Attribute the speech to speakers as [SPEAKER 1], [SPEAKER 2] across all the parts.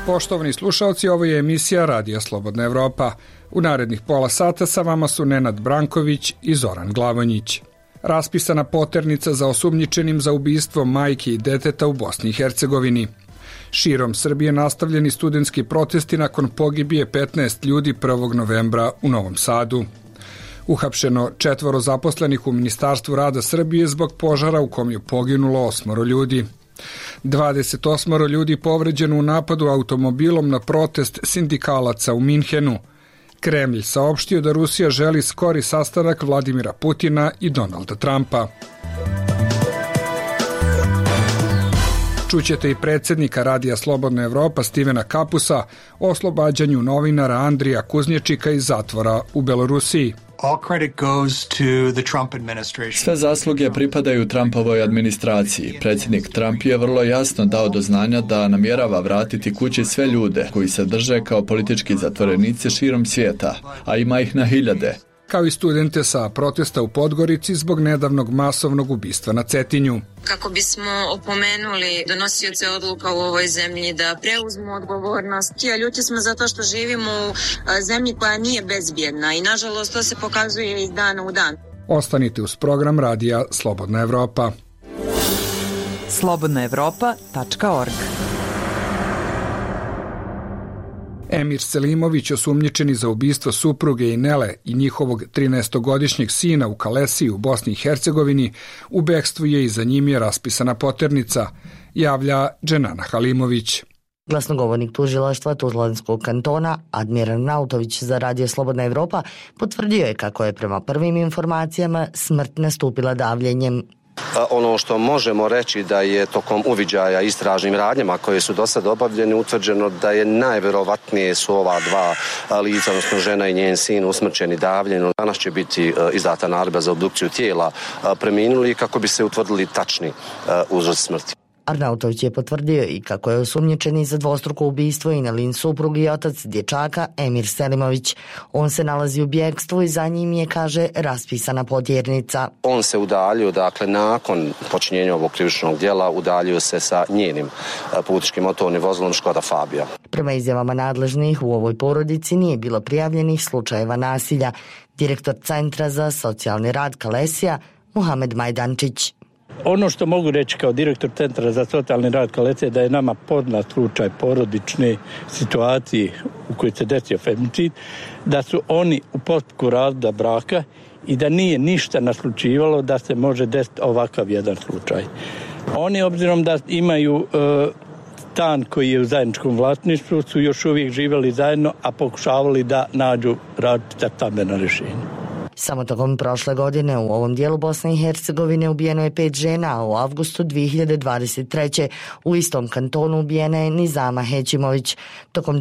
[SPEAKER 1] Poštovani slušalci, ovo je emisija Radija Slobodna Evropa. U narednih pola sata sa vama su Nenad Branković i Zoran Glavonjić. Raspisana poternica za osumnjičenim za ubistvo majke i deteta u Bosni i Hercegovini. Širom Srbije nastavljeni studentski protesti nakon pogibije 15 ljudi 1. novembra u Novom Sadu. Uhapšeno 4 zaposlenih u Ministarstvu rada Srbije zbog požara u kom je poginulo 8 ljudi. 28 ljudi povređeno u napadu automobilom na protest sindikalaca u Minhenu. Kremlj saopštio da Rusija želi skori sastanak Vladimira Putina i Donalda Trumpa. Čućete i predsjednika Radija Slobodna Evropa Stevena Kapusa o oslobađanju novinara Andrija Kuznječika iz zatvora u Belorusiji.
[SPEAKER 2] Sve zasluge pripadaju Trumpovoj administraciji. Predsjednik Trump je vrlo jasno dao do znanja da namjerava vratiti kući sve ljude koji se drže kao politički zatvorenici širom svijeta, a ima ih na hiljade.
[SPEAKER 1] Kao i studente sa protesta u Podgorici zbog nedavnog masovnog ubistva na Cetinju.
[SPEAKER 3] Kako bismo opomenuli donosioce odluka u ovoj zemlji da preuzmu odgovornost. Ljuti smo zato što živimo u zemlji koja nije bezbjedna i nažalost to se pokazuje iz dana u dan.
[SPEAKER 1] Ostanite uz program Radija Slobodna Evropa.
[SPEAKER 4] slobodnaevropa.org.
[SPEAKER 1] Emir Selimović, osumnjičeni za ubistvo supruge Inele i njihovog 13-godišnjeg sina u Kalesiji u Bosni i Hercegovini, u bekstvu je i za njim je raspisana poternica, javlja Dženana Halimović.
[SPEAKER 5] Glasnogovornik tužilaštva Tuzlanskog kantona Admiral Nautović za Radio Slobodna Evropa potvrdio je kako je prema prvim informacijama smrt nastupila davljenjem.
[SPEAKER 6] Ono što možemo reći da je tokom uviđaja istražnim radnjama koje su do sada obavljene utvrđeno da je najverovatnije su ova dva lica, odnosno žena i njen sin usmrćeni davljenjem. Danas će biti izdata naredba za obdukciju tijela preminuli kako bi se utvrdili tačni uzroci smrti.
[SPEAKER 5] Arnautović je potvrdio i kako je osumnjičeni za dvostruko ubistvo Inelin suprug i otac dječaka Emir Selimović. On se nalazi u bjegstvu i za njim je, kaže, raspisana potjernica.
[SPEAKER 6] On se udaljio, dakle, nakon počinjenja ovog krivičnog djela, udaljio se sa njenim putničkim motornim vozilom Škoda Fabia.
[SPEAKER 5] Prema izjavama nadležnih, u ovoj porodici nije bilo prijavljenih slučajeva nasilja. Direktor Centra za socijalni rad Kalesija, Muhamed Majdančić.
[SPEAKER 7] Ono što mogu reći kao direktor Centra za socijalni rad Kalesije da je nama poznat slučaj porodične situacije u kojoj se desio femicid, da su oni u postupku razvoda braka i da nije ništa naslučivalo da se može desiti ovakav jedan slučaj. Oni, obzirom da imaju stan koji je u zajedničkom vlasništvu, su još uvijek živjeli zajedno, a pokušavali da nađu različita stambena rješenja.
[SPEAKER 5] Samo tokom prošle godine u ovom dijelu Bosne i Hercegovine ubijeno je 5 žena, a u avgustu 2023. u istom kantonu ubijena je Nizama Hećimović. Tokom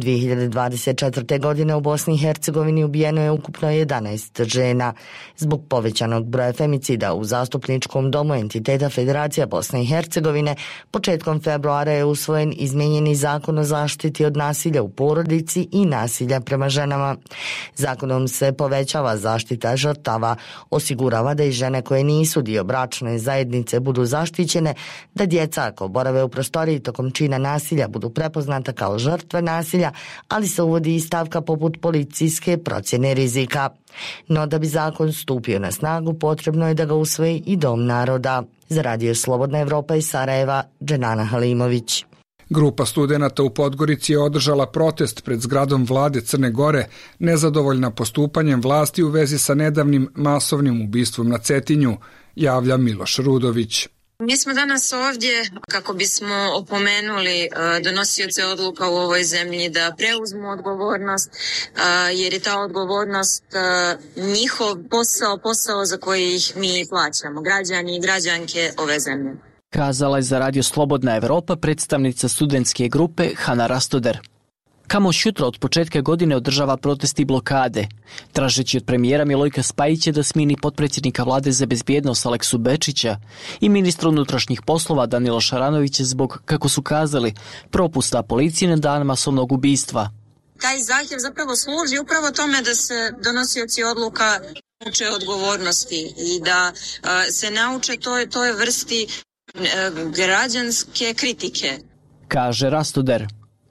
[SPEAKER 5] 2024. godine u Bosni i Hercegovini ubijeno je ukupno 11 žena. Zbog povećanog broja femicida u zastupničkom domu entiteta Federacija Bosne i Hercegovine, početkom februara je usvojen izmijenjeni zakon o zaštiti od nasilja u porodici i nasilja prema ženama. Zakonom se povećava zaštita žrtava, osigurava da i žene koje nisu dio bračne zajednice budu zaštićene, da djeca ako borave u prostoriji tokom čina nasilja budu prepoznata kao žrtve nasilja, ali se uvodi i stavka poput policijske procjene rizika. No da bi zakon stupio na snagu, potrebno je da ga usvoji i Dom naroda. Za Radio Slobodna Evropa iz Sarajeva, Dženana Halimović.
[SPEAKER 1] Grupa studenata u Podgorici je održala protest pred zgradom vlade Crne Gore, nezadovoljna postupanjem vlasti u vezi sa nedavnim masovnim ubistvom na Cetinju, javlja Miloš Rudović.
[SPEAKER 3] Mi smo danas ovdje kako bismo opomenuli donosioce odluka u ovoj zemlji da preuzmu odgovornost, jer je ta odgovornost njihov posao za koji ih mi plaćamo, građani i građanke ove zemlje.
[SPEAKER 8] Kazala je za Radio Slobodna Evropa predstavnica studentske grupe Hana Rastoder. Kamoš jutro od početka godine održava protesti i blokade, tražeći od premijera Milojka Spajića da smijeni potpredsjednika vlade za bezbjednost Aleksu Bečića i ministra unutrašnjih poslova Danila Šaranovića zbog, kako su kazali, propusta policije na dan masovnog ubistva.
[SPEAKER 3] Taj zahtjev zapravo služi upravo tome da se donosioci odluka nauče odgovornosti i da se nauče toj vrsti građanske kritike.
[SPEAKER 8] Kaže Rastoder.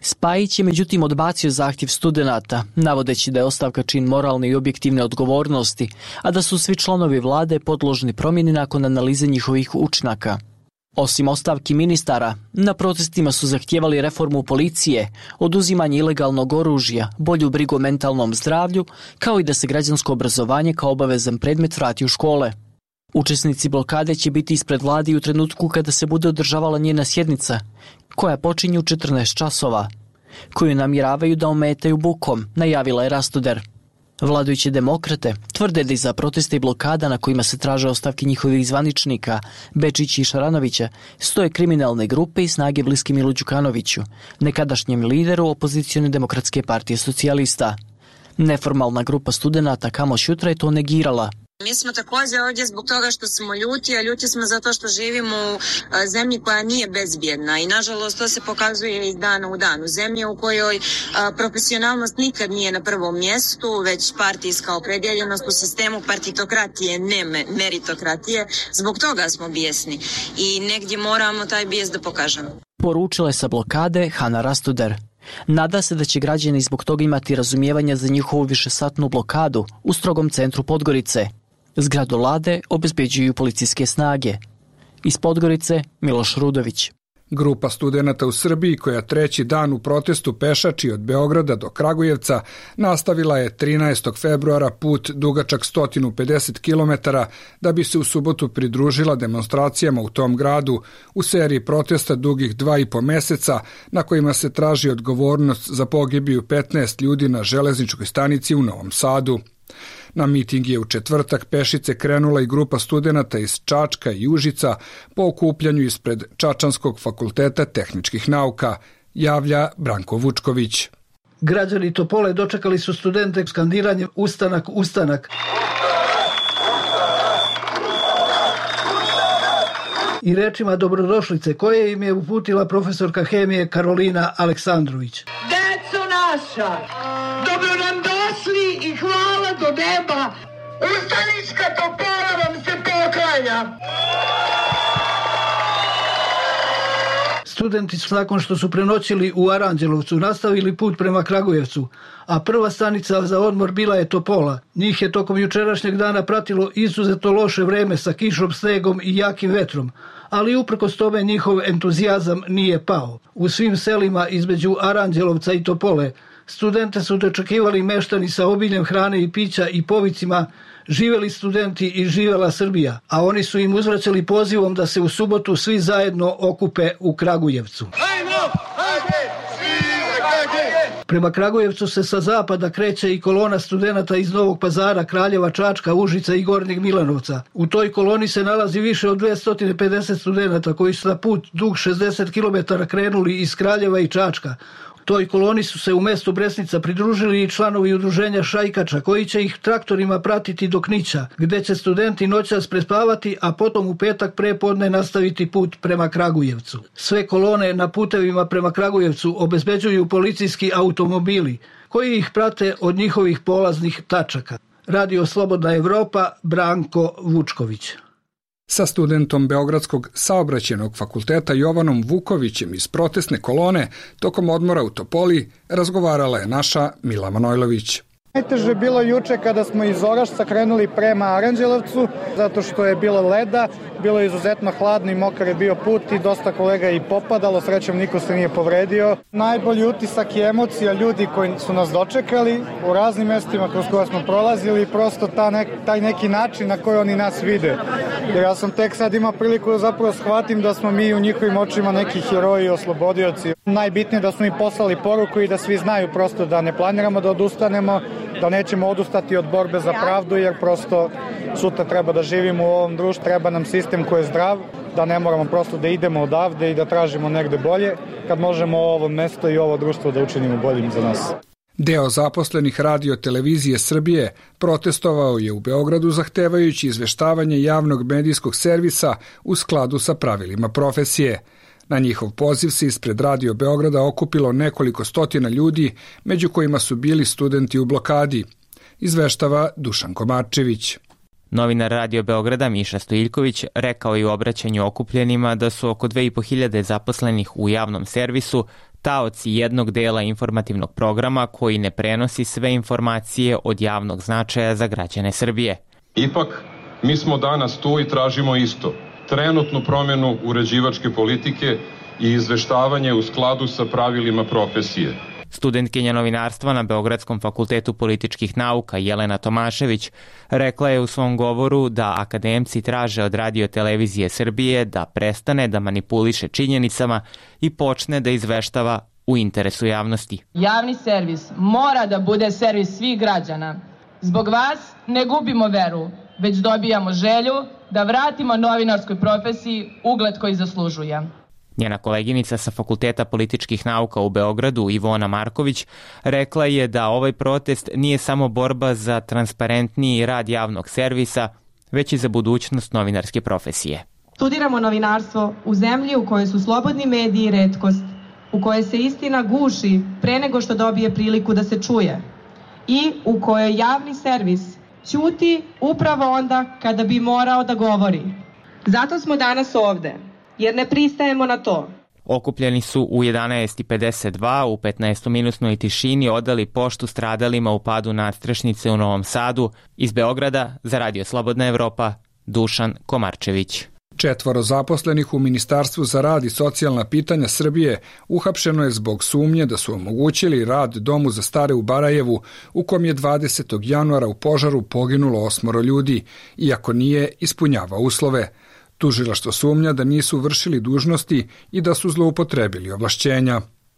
[SPEAKER 8] Spajić je međutim odbacio zahtjev studenata, navodeći da je ostavka čin moralne i objektivne odgovornosti, a da su svi članovi vlade podložni promjeni nakon analize njihovih učinaka. Osim ostavki ministara, na protestima su zahtijevali reformu policije, oduzimanje ilegalnog oružja, bolju brigu o mentalnom zdravlju, kao i da se građansko obrazovanje kao obavezan predmet vrati u škole. Učesnici blokade će biti ispred vlade u trenutku kada se bude održavala njena sjednica, koja počinje u 14 časova, koju namjeravaju da ometaju bukom, najavila je Rastoder. Vladajuće demokrate tvrde da iza protesta i blokada na kojima se traže ostavke njihovih zvaničnika, Bečića i Šaranovića, stoje kriminalne grupe i snage bliske Milu Đukanoviću, nekadašnjem lideru opozicione demokratske partije socijalista. Neformalna grupa studenata Kamo Šutra je to negirala.
[SPEAKER 3] Mi smo također ovdje zbog toga što smo ljuti, a ljuti smo zato što živimo u zemlji koja nije bezbjedna i nažalost to se pokazuje iz dana u dan. U zemlji u kojoj profesionalnost nikad nije na prvom mjestu, već partijska opredjeljenost u sistemu partitokratije, ne meritokratije. Zbog toga smo bijesni i negdje moramo taj bijes da pokažemo.
[SPEAKER 8] Poručila je sa blokade Hana Rastoder. Nada se da će građani zbog toga imati razumijevanja za njihovu višesatnu blokadu u strogom centru Podgorice. Zgradu vlade obezbeđuju policijske snage. Iz Podgorice Miloš Rudović.
[SPEAKER 1] Grupa studenata u Srbiji koja treći dan u protestu pešači od Beograda do Kragujevca nastavila je 13. februara put dugačak 150 km da bi se u subotu pridružila demonstracijama u tom gradu u seriji protesta dugih 2,5 meseca na kojima se traži odgovornost za pogibiju 15 ljudi na železničkoj stanici u Novom Sadu. Na miting je u četvrtak pešice krenula i grupa studenata iz Čačka i Užica po okupljanju ispred Čačanskog fakulteta tehničkih nauka, javlja Branko Vučković.
[SPEAKER 4] Građani Topole dočekali su studente skandiranjem ustanak, ustanak. I rečima dobrodošlice koje im je uputila profesorka hemije Karolina Aleksandrović.
[SPEAKER 9] Deco naša, dobro nam došli i hvala do neba. Ustanička Topola vam se poklanja.
[SPEAKER 4] Studenti su nakon što su prenoćili u Aranđelovcu nastavili put prema Kragujevcu, a prva stanica za odmor bila je Topola. Njih je tokom jučerašnjeg dana pratilo izuzetno loše vreme sa kišom, snegom i jakim vetrom, ali uprkos tome njihov entuzijazam nije pao. U svim selima između Aranđelovca i Topole studente su dočekivali meštani sa obiljem hrane i pića i povicima živeli studenti i živela Srbija, a oni su im uzvraćali pozivom da se u subotu svi zajedno okupe u Kragujevcu. Prema Kragujevcu se sa zapada kreće i kolona studenata iz Novog Pazara, Kraljeva, Čačka, Užica i Gornjeg Milanovca. U toj koloni se nalazi više od 250 studenata koji su na put dug 60 km krenuli iz Kraljeva i Čačka. Toj koloni su se u mestu Bresnica pridružili i članovi udruženja Šajkača, koji će ih traktorima pratiti do Knića, gde će studenti noćas prespavati, a potom u petak prepodne nastaviti put prema Kragujevcu. Sve kolone na putevima prema Kragujevcu obezbeđuju policijski automobili, koji ih prate od njihovih polaznih tačaka. Radio Slobodna Evropa, Branko Vučković.
[SPEAKER 1] Sa studentom Beogradskog saobraćajnog fakulteta Jovanom Vukovićem iz protestne kolone tokom odmora u Topoli razgovarala je naša Mila Manojlović.
[SPEAKER 10] Najteže je bilo juče kada smo iz Orašca krenuli prema Aranđelovcu, zato što je bilo leda, bilo je izuzetno hladno i mokar je bio put i dosta kolega je i popadalo, srećom niko se nije povredio. Najbolji utisak i emocija ljudi koji su nas dočekali u raznim mestima kroz koje smo prolazili, prosto taj neki način na koji oni nas vide. Jer ja sam tek sad imao priliku da zapravo shvatim da smo mi u njihovim očima neki heroji i oslobodioci. Najbitnije da smo im poslali poruku i da svi znaju prosto da ne planiramo da odustanemo, da nećemo odustati od borbe za pravdu, jer prosto sutra treba da živimo u ovom društvu, treba nam sistem koji je zdrav, da ne moramo prosto da idemo odavde i da tražimo negde bolje, kad možemo ovo mesto i ovo društvo da učinimo boljim za nas.
[SPEAKER 1] Deo zaposlenih Radio televizije Srbije protestovao je u Beogradu zahtevajući izveštavanje javnog medijskog servisa u skladu sa pravilima profesije. Na njihov poziv se ispred Radio Beograda okupilo nekoliko stotina ljudi, među kojima su bili studenti u blokadi, izveštava Dušan Komarčević.
[SPEAKER 11] Novinar Radio Beograda Miša Stojiljković rekao je u obraćanju okupljenima da su oko 2500 zaposlenih u javnom servisu taoci jednog dela informativnog programa koji ne prenosi sve informacije od javnog značaja za građane Srbije.
[SPEAKER 12] Ipak, mi smo danas tu i tražimo isto. Trenutnu promjenu uređivačke politike i izveštavanje u skladu sa pravilima profesije.
[SPEAKER 11] Studentkinja novinarstva na Beogradskom fakultetu političkih nauka Jelena Tomašević rekla je u svom govoru da akademci traže od Radio-televizije Srbije da prestane da manipuliše činjenicama i počne da izveštava u interesu javnosti.
[SPEAKER 13] Javni servis mora da bude servis svih građana. Zbog vas ne gubimo veru, već dobijamo želju da vratimo novinarskoj profesiji ugled koji zaslužuje.
[SPEAKER 11] Njena koleginica sa Fakulteta političkih nauka u Beogradu, Ivona Marković, rekla je da ovaj protest nije samo borba za transparentniji rad javnog servisa, već i za budućnost novinarske profesije.
[SPEAKER 14] Studiramo novinarstvo u zemlji u kojoj su slobodni mediji retkost, u kojoj se istina guši pre nego što dobije priliku da se čuje i u kojoj javni servis ćuti upravo onda kada bi morao da govori. Zato smo danas ovde, jer ne pristajemo na to.
[SPEAKER 11] Okupljeni su u 11:52 u 15-minutnoj tišini odali poštu stradalima u padu nadstrešnice u Novom Sadu. Iz Beograda za Radio Slobodna Evropa, Dušan Komarčević.
[SPEAKER 1] 4 zaposlenih u Ministarstvu za rad i socijalna pitanja Srbije uhapšeno je zbog sumnje da su omogućili rad domu za stare u Barajevu, u kom je 20. januara u požaru poginulo 8 ljudi, iako nije ispunjavao uslove. Tužilaštvo sumnja da nisu vršili dužnosti i da su zloupotrebili ovlašćenja.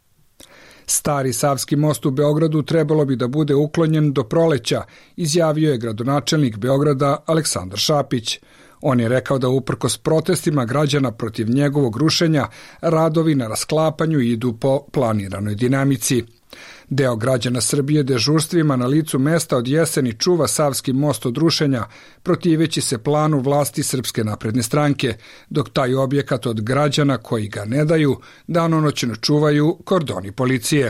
[SPEAKER 1] Stari Savski most u Beogradu trebalo bi da bude uklonjen do proleća, izjavio je gradonačelnik Beograda Aleksandar Šapić. On je rekao da uprkos protestima građana protiv njegovog rušenja, radovi na rasklapanju idu po planiranoj dinamici. Deo građana Srbije dežurstvima na licu mesta od jeseni čuva Savski most od rušenja, protiveći se planu vlasti Srpske napredne stranke, dok taj objekat od građana koji ga ne daju danonoćno čuvaju kordoni policije.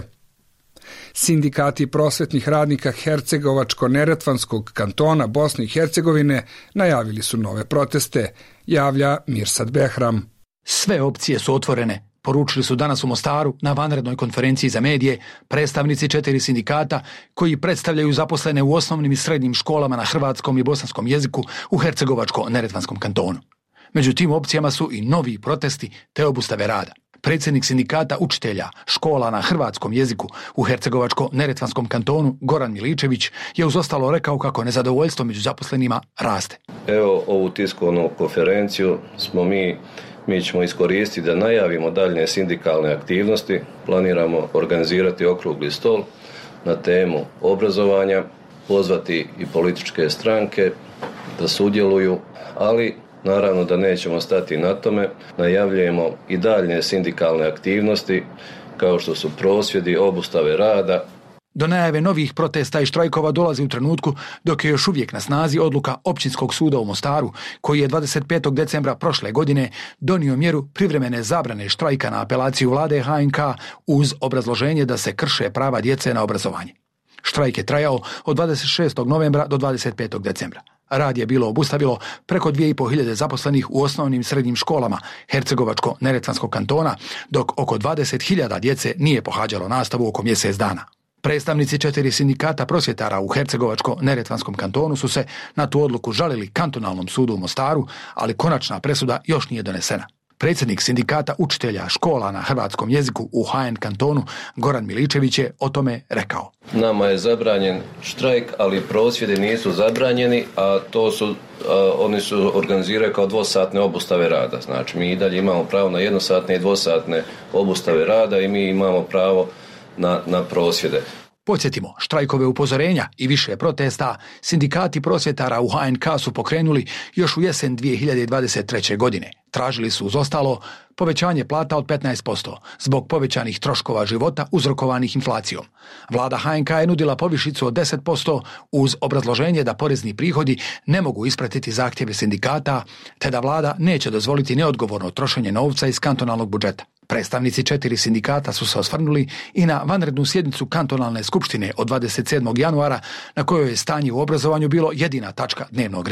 [SPEAKER 1] Sindikati prosvetnih radnika Hercegovačko-Neretvanskog kantona Bosne i Hercegovine najavili su nove proteste, javlja Mirsad Behram.
[SPEAKER 15] Sve opcije su otvorene, poručili su danas u Mostaru na vanrednoj konferenciji za medije predstavnici 4 sindikata koji predstavljaju zaposlene u osnovnim i srednjim školama na hrvatskom i bosanskom jeziku u Hercegovačko-Neretvanskom kantonu. Među tim opcijama su i novi protesti te obustave rada. Predsjednik sindikata učitelja škola na hrvatskom jeziku u Hercegovačko-Neretvanskom kantonu Goran Miličević je uz ostalo rekao kako nezadovoljstvo među zaposlenima raste.
[SPEAKER 16] Evo ovu tiskovnu konferenciju mi ćemo iskoristiti da najavimo daljnje sindikalne aktivnosti. Planiramo organizirati okrugli stol na temu obrazovanja, pozvati i političke stranke da sudjeluju, ali naravno da nećemo stati na tome. Najavljujemo i daljnje sindikalne aktivnosti kao što su prosvjedi, obustave rada.
[SPEAKER 15] Do najave novih protesta i štrajkova dolazi u trenutku dok je još uvijek na snazi odluka Općinskog suda u Mostaru, koji je 25. decembra prošle godine donio mjeru privremene zabrane štrajka na apelaciju vlade HNK uz obrazloženje da se krše prava djece na obrazovanje. Štrajk je trajao od 26. novembra do 25. decembra. Rad je bilo obustavilo preko 2.500 zaposlenih u osnovnim i srednjim školama Hercegovačko-Neretvanskog kantona, dok oko 20.000 djece nije pohađalo nastavu oko mjesec dana. Predstavnici 4 sindikata prosvjetara u Hercegovačko-Neretvanskom kantonu su se na tu odluku žalili kantonalnom sudu u Mostaru, ali konačna presuda još nije donesena. Predsjednik sindikata učitelja škola na hrvatskom jeziku u HN kantonu Goran Miličević je o tome rekao.
[SPEAKER 16] Nama je zabranjen štrajk, ali prosvjedi nisu zabranjeni, a oni su organiziraju kao 2-satne obustave rada. Znači mi i dalje imamo pravo na 1-satne i 2-satne obustave rada i mi imamo pravo na prosvjede.
[SPEAKER 15] Podsjetimo, štrajkove upozorenja i više protesta sindikati prosvjetara u HNK su pokrenuli još u jesen 2023. godine. Tražili su uz ostalo povećanje plata od 15% zbog povećanih troškova života uzrokovanih inflacijom. Vlada HNK je nudila povišicu od 10% uz obrazloženje da porezni prihodi ne mogu ispratiti zahtjeve sindikata, te da vlada neće dozvoliti neodgovorno trošenje novca iz kantonalnog budžeta. Predstavnici 4 sindikata su se osvrnuli i na vanrednu sjednicu kantonalne skupštine od 27. januara na kojoj je stanje u obrazovanju bilo jedina tačka dnevnog reda.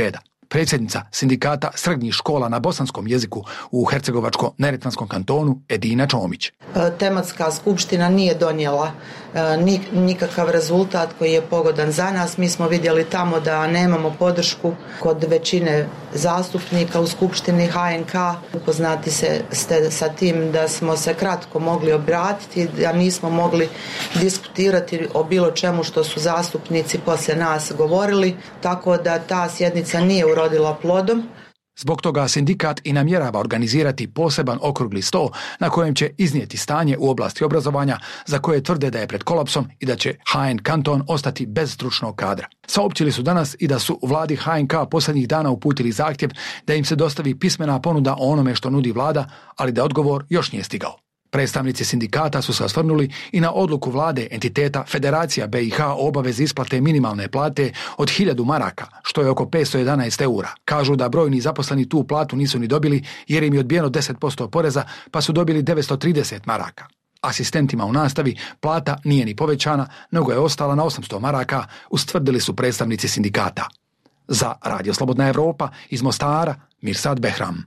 [SPEAKER 15] Predsjednica sindikata srednjih škola na bosanskom jeziku u Hercegovačko-neretvanskom kantonu Edina Čomić.
[SPEAKER 17] Tematska skupština nije donijela nikakav rezultat koji je pogodan za nas. Mi smo vidjeli tamo da nemamo podršku kod većine zastupnika u skupštini HNK. Upoznati ste sa tim da smo se kratko mogli obratiti, da nismo mogli diskutirati o bilo čemu što su zastupnici poslije nas govorili, tako da ta sjednica nije urodila plodom.
[SPEAKER 15] Zbog toga sindikat i namjerava organizirati poseban okrugli sto na kojem će iznijeti stanje u oblasti obrazovanja za koje tvrde da je pred kolapsom i da će HN kanton ostati bez stručnog kadra. Saopćili su danas i da su vladi HNK posljednjih dana uputili zahtjev da im se dostavi pismena ponuda o onome što nudi vlada, ali da odgovor još nije stigao. Predstavnici sindikata su se osvrnuli i na odluku vlade entiteta Federacija BiH o obavezi isplate minimalne plate od 1000 maraka, što je oko 511 eura. Kažu da brojni zaposleni tu platu nisu ni dobili jer im je odbijeno 10% poreza, pa su dobili 930 maraka. Asistentima u nastavi plata nije ni povećana, nego je ostala na 800 maraka, ustvrdili su predstavnici sindikata. Za Radio Slobodna Evropa iz Mostara, Mirsad Behram.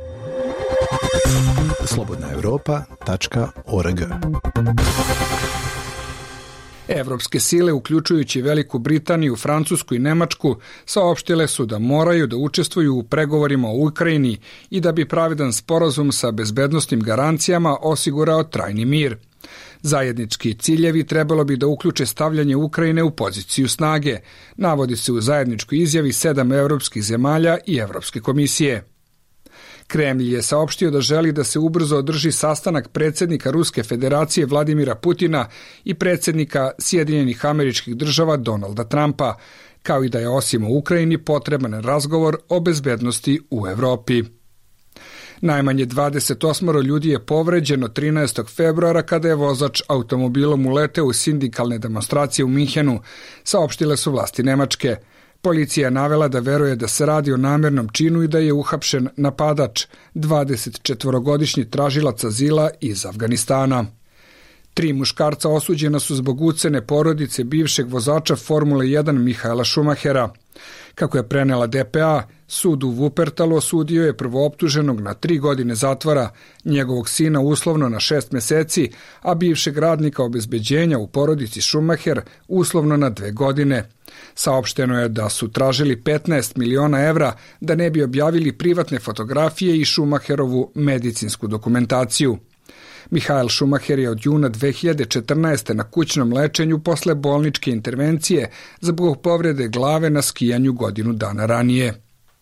[SPEAKER 18] slobodnaevropa.org.
[SPEAKER 1] Evropske sile, uključujući Veliku Britaniju, Francusku i Nemačku, saopštile su da moraju da učestvuju u pregovorima o Ukrajini i da bi pravedan sporazum sa bezbednosnim garancijama osigurao trajni mir. Zajednički ciljevi trebalo bi da uključe stavljanje Ukrajine u poziciju snage, navodi se u zajedničkoj izjavi 7 evropskih zemalja i Evropske komisije. Kremlj je saopštio da želi da se ubrzo održi sastanak predsjednika Ruske federacije Vladimira Putina i predsjednika Sjedinjenih Američkih Država Donalda Trumpa, kao i da je osim u Ukrajini potreban razgovor o bezbednosti u Evropi. Najmanje 28 ljudi je povređeno 13. februara kada je vozač automobilom uleteo u sindikalne demonstracije u Minhenu, saopštile su vlasti Nemačke. Policija je navela da veruje da se radi o namjernom činu i da je uhapšen napadač, 24-godišnji tražilac azila iz Afganistana. 3 muškarca osuđena su zbog ucene porodice bivšeg vozača Formule 1 Mihaela Schumachera. Kako je prenela DPA, sud u Wuppertalu osudio je prvooptuženog na 3 godine zatvora, njegovog sina uslovno na 6 mjeseci, a bivšeg radnika obezbeđenja u porodici Schumacher uslovno na 2 godine. Saopšteno je da su tražili 15 miliona evra da ne bi objavili privatne fotografije i Schumacherovu medicinsku dokumentaciju. Mihael Schumacher je od juna 2014. na kućnom lečenju posle bolničke intervencije zbog povrede glave na skijanju godinu dana ranije.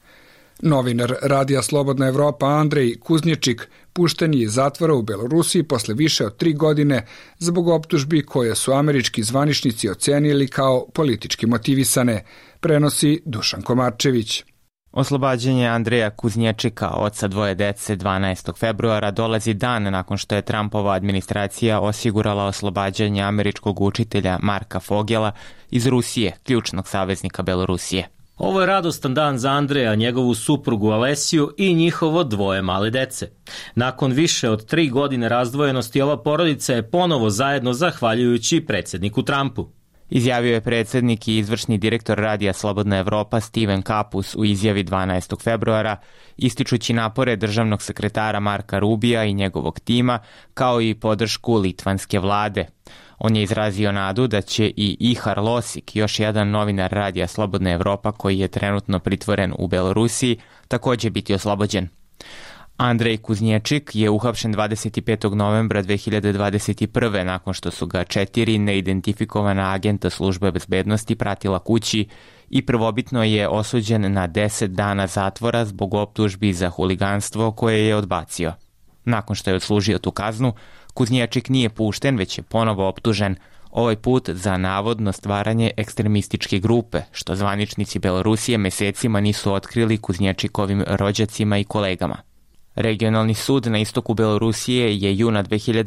[SPEAKER 1] Novinar Radija Slobodna Evropa Andrej Kuznječik pušten je iz zatvora u Belorusiji posle više od 3 godine zbog optužbi koje su američki zvaničnici ocenili kao politički motivisane, prenosi Dušan Komarčević.
[SPEAKER 11] Oslobađanje Andreja Kuznječika, oca 2 dece, 12. februara dolazi dan nakon što je Trumpova administracija osigurala oslobađanje američkog učitelja Marka Fogela iz Rusije, ključnog saveznika Belorusije.
[SPEAKER 19] Ovo je radostan dan za Andreja, njegovu suprugu Alesiju i njihovo 2 male dece. Nakon više od 3 godine razdvojenosti, ova porodica je ponovo zajedno zahvaljujući predsjedniku Trumpu.
[SPEAKER 11] Izjavio je predsjednik i izvršni direktor Radija Slobodna Evropa Steven Kapus u izjavi 12. februara, ističući napore državnog sekretara Marka Rubija i njegovog tima, kao i podršku litvanske vlade. On je izrazio nadu da će i Ihar Losik, još jedan novinar Radija Slobodna Evropa koji je trenutno pritvoren u Belorusiji, također biti oslobođen. Andrej Kuznječik je uhapšen 25. novembra 2021. nakon što su ga 4 neidentifikovana agenta službe bezbednosti pratila kući i prvobitno je osuđen na 10 dana zatvora zbog optužbi za huliganstvo koje je odbacio. Nakon što je odslužio tu kaznu, Kuznječik nije pušten, već je ponovo optužen, ovaj put za navodno stvaranje ekstremističke grupe, što zvaničnici Belorusije mesecima nisu otkrili Kuznječikovim rođacima i kolegama. Regionalni sud na istoku Belorusije je juna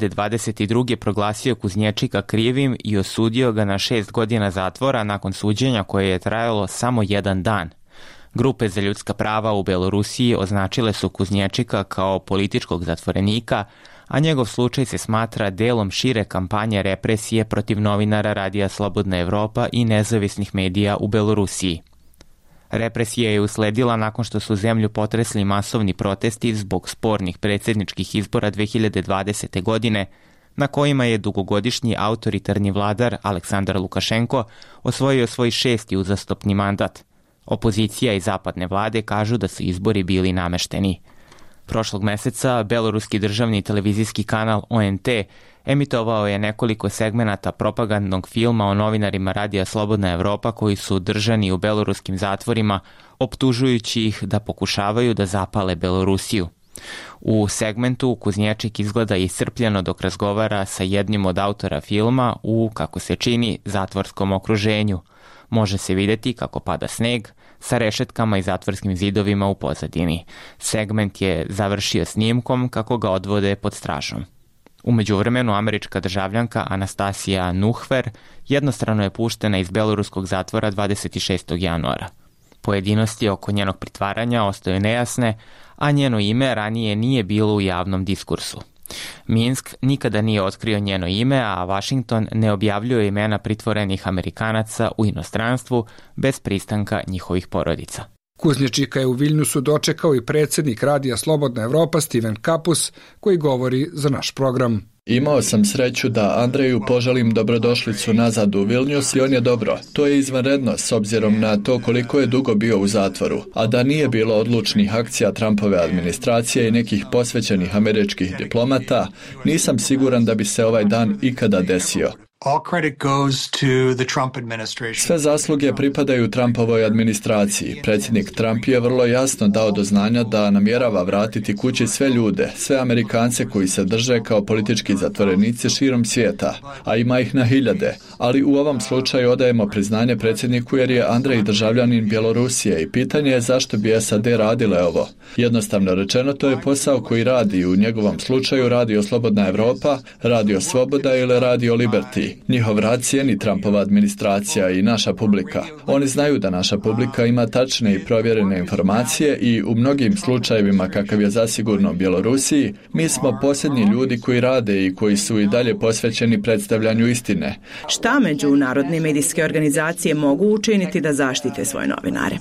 [SPEAKER 11] 2022. proglasio Kuznječika krivim i osudio ga na 6 godina zatvora nakon suđenja koje je trajalo samo 1 dan. Grupe za ljudska prava u Belorusiji označile su Kuznječika kao političkog zatvorenika, a njegov slučaj se smatra delom šire kampanje represije protiv novinara Radija Slobodna Evropa i nezavisnih medija u Belorusiji. Represija je usledila nakon što su zemlju potresli masovni protesti zbog spornih predsjedničkih izbora 2020. godine, na kojima je dugogodišnji autoritarni vladar Aleksandar Lukašenko osvojio svoj 6. uzastopni mandat. Opozicija i zapadne vlade kažu da su izbori bili namešteni. Prošlog meseca beloruski državni televizijski kanal ONT emitovao je nekoliko segmenata propagandnog filma o novinarima Radija Slobodna Evropa koji su držani u beloruskim zatvorima, optužujući ih da pokušavaju da zapale Belorusiju. U segmentu Kuznječik izgleda iscrpljeno dok razgovara sa jednim od autora filma u, kako se čini, zatvorskom okruženju. Može se vidjeti kako pada sneg sa rešetkama i zatvorskim zidovima u pozadini. Segment je završio snimkom kako ga odvode pod stražom. U međuvremenu američka državljanka Anastasija Nuhver jednostrano je puštena iz beloruskog zatvora 26. januara. Pojedinosti oko njenog pritvaranja ostaju nejasne, a njeno ime ranije nije bilo u javnom diskursu. Minsk nikada nije otkrio njeno ime, a Washington ne objavljuje imena pritvorenih Amerikanaca u inostranstvu bez pristanka njihovih porodica.
[SPEAKER 1] Kuznječika je u Viljnusu dočekao i predsjednik Radija Slobodna Evropa Steven Kapus, koji govori za naš program.
[SPEAKER 2] Imao sam sreću da Andreju poželim dobrodošlicu nazad u Vilnius i on je dobro. To je izvanredno s obzirom na to koliko je dugo bio u zatvoru, a da nije bilo odlučnih akcija Trumpove administracije i nekih posvećenih američkih diplomata, nisam siguran da bi se ovaj dan ikada desio. Sve zasluge pripadaju Trumpovoj administraciji. Predsjednik Trump je vrlo jasno dao do znanja da namjerava vratiti kući sve ljude, sve Amerikance koji se drže kao politički zatvorenici širom svijeta, a ima ih na hiljade. Ali u ovom slučaju odajemo priznanje predsjedniku jer je Andrej državljanin Bjelorusije i pitanje je zašto bi SAD radile ovo. Jednostavno rečeno, to je posao koji radi, u njegovom slučaju Radio Slobodna Evropa, Radio Sloboda ili Radio Liberty. Njihov rad cijeni Trumpova administracija i naša publika. Oni znaju da naša publika ima tačne i provjerene informacije i u mnogim slučajevima kakav je zasigurno u Bjelorusiji, mi smo posljednji ljudi koji rade i koji su i dalje posvećeni predstavljanju istine.
[SPEAKER 18] Šta međunarodne medijske organizacije mogu učiniti da zaštite svoje novinare?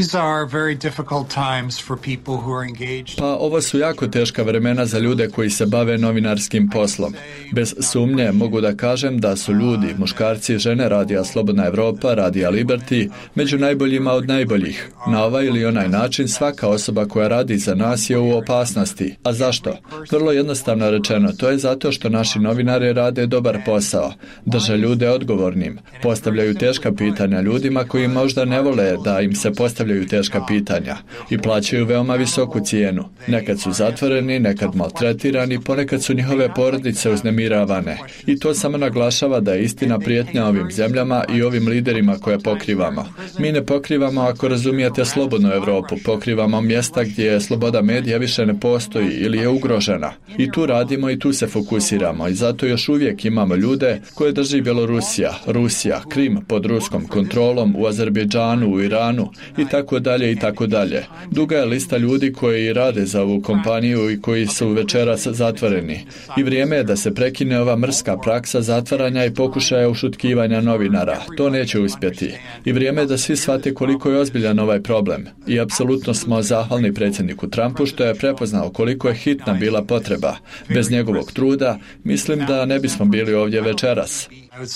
[SPEAKER 2] Pa ovo su jako teška vremena za ljude koji se bave novinarskim poslom. Bez sumnje mogu da kažem da su ljudi, muškarci i žene Radija Slobodna Evropa, Radija Liberty, među najboljima od najboljih. Na ovaj ili onaj način svaka osoba koja radi za nas je u opasnosti. A zašto? Vrlo jednostavno rečeno, to je zato što naši novinari rade dobar posao, drže ljude odgovornim, postavljaju teška pitanja ljudima koji možda ne vole da im se postavljaju teška pitanja i plaćaju veoma visoku cijenu. Nekad su zatvoreni, nekad maltretirani, ponekad su njihove porodice uznemiravane. I to samo naglašava da je istina prijetnja ovim zemljama i ovim liderima koje pokrivamo. Mi ne pokrivamo, ako razumijete, slobodnu Europu, pokrivamo mjesta gdje sloboda medija više ne postoji ili je ugrožena. I tu radimo i tu se fokusiramo i zato još uvijek imamo ljude koje drži Bjelorusija, Rusija, Krim pod ruskom kontrolom, u Azerbejdžanu, u Iranu i tako dalje i tako dalje. Duga je lista ljudi koji rade za ovu kompaniju i koji su večeras zatvoreni. I vrijeme je da se prekine ova mrska praksa zatvaranja i pokušaja ušutkivanja novinara. To neće uspjeti. I vrijeme je da svi shvate koliko je ozbiljan ovaj problem. I apsolutno smo zahvalni predsjedniku Trumpu što je prepoznao koliko je hitna bila potreba. Bez njegovog truda, mislim da ne bismo bili ovdje večeras.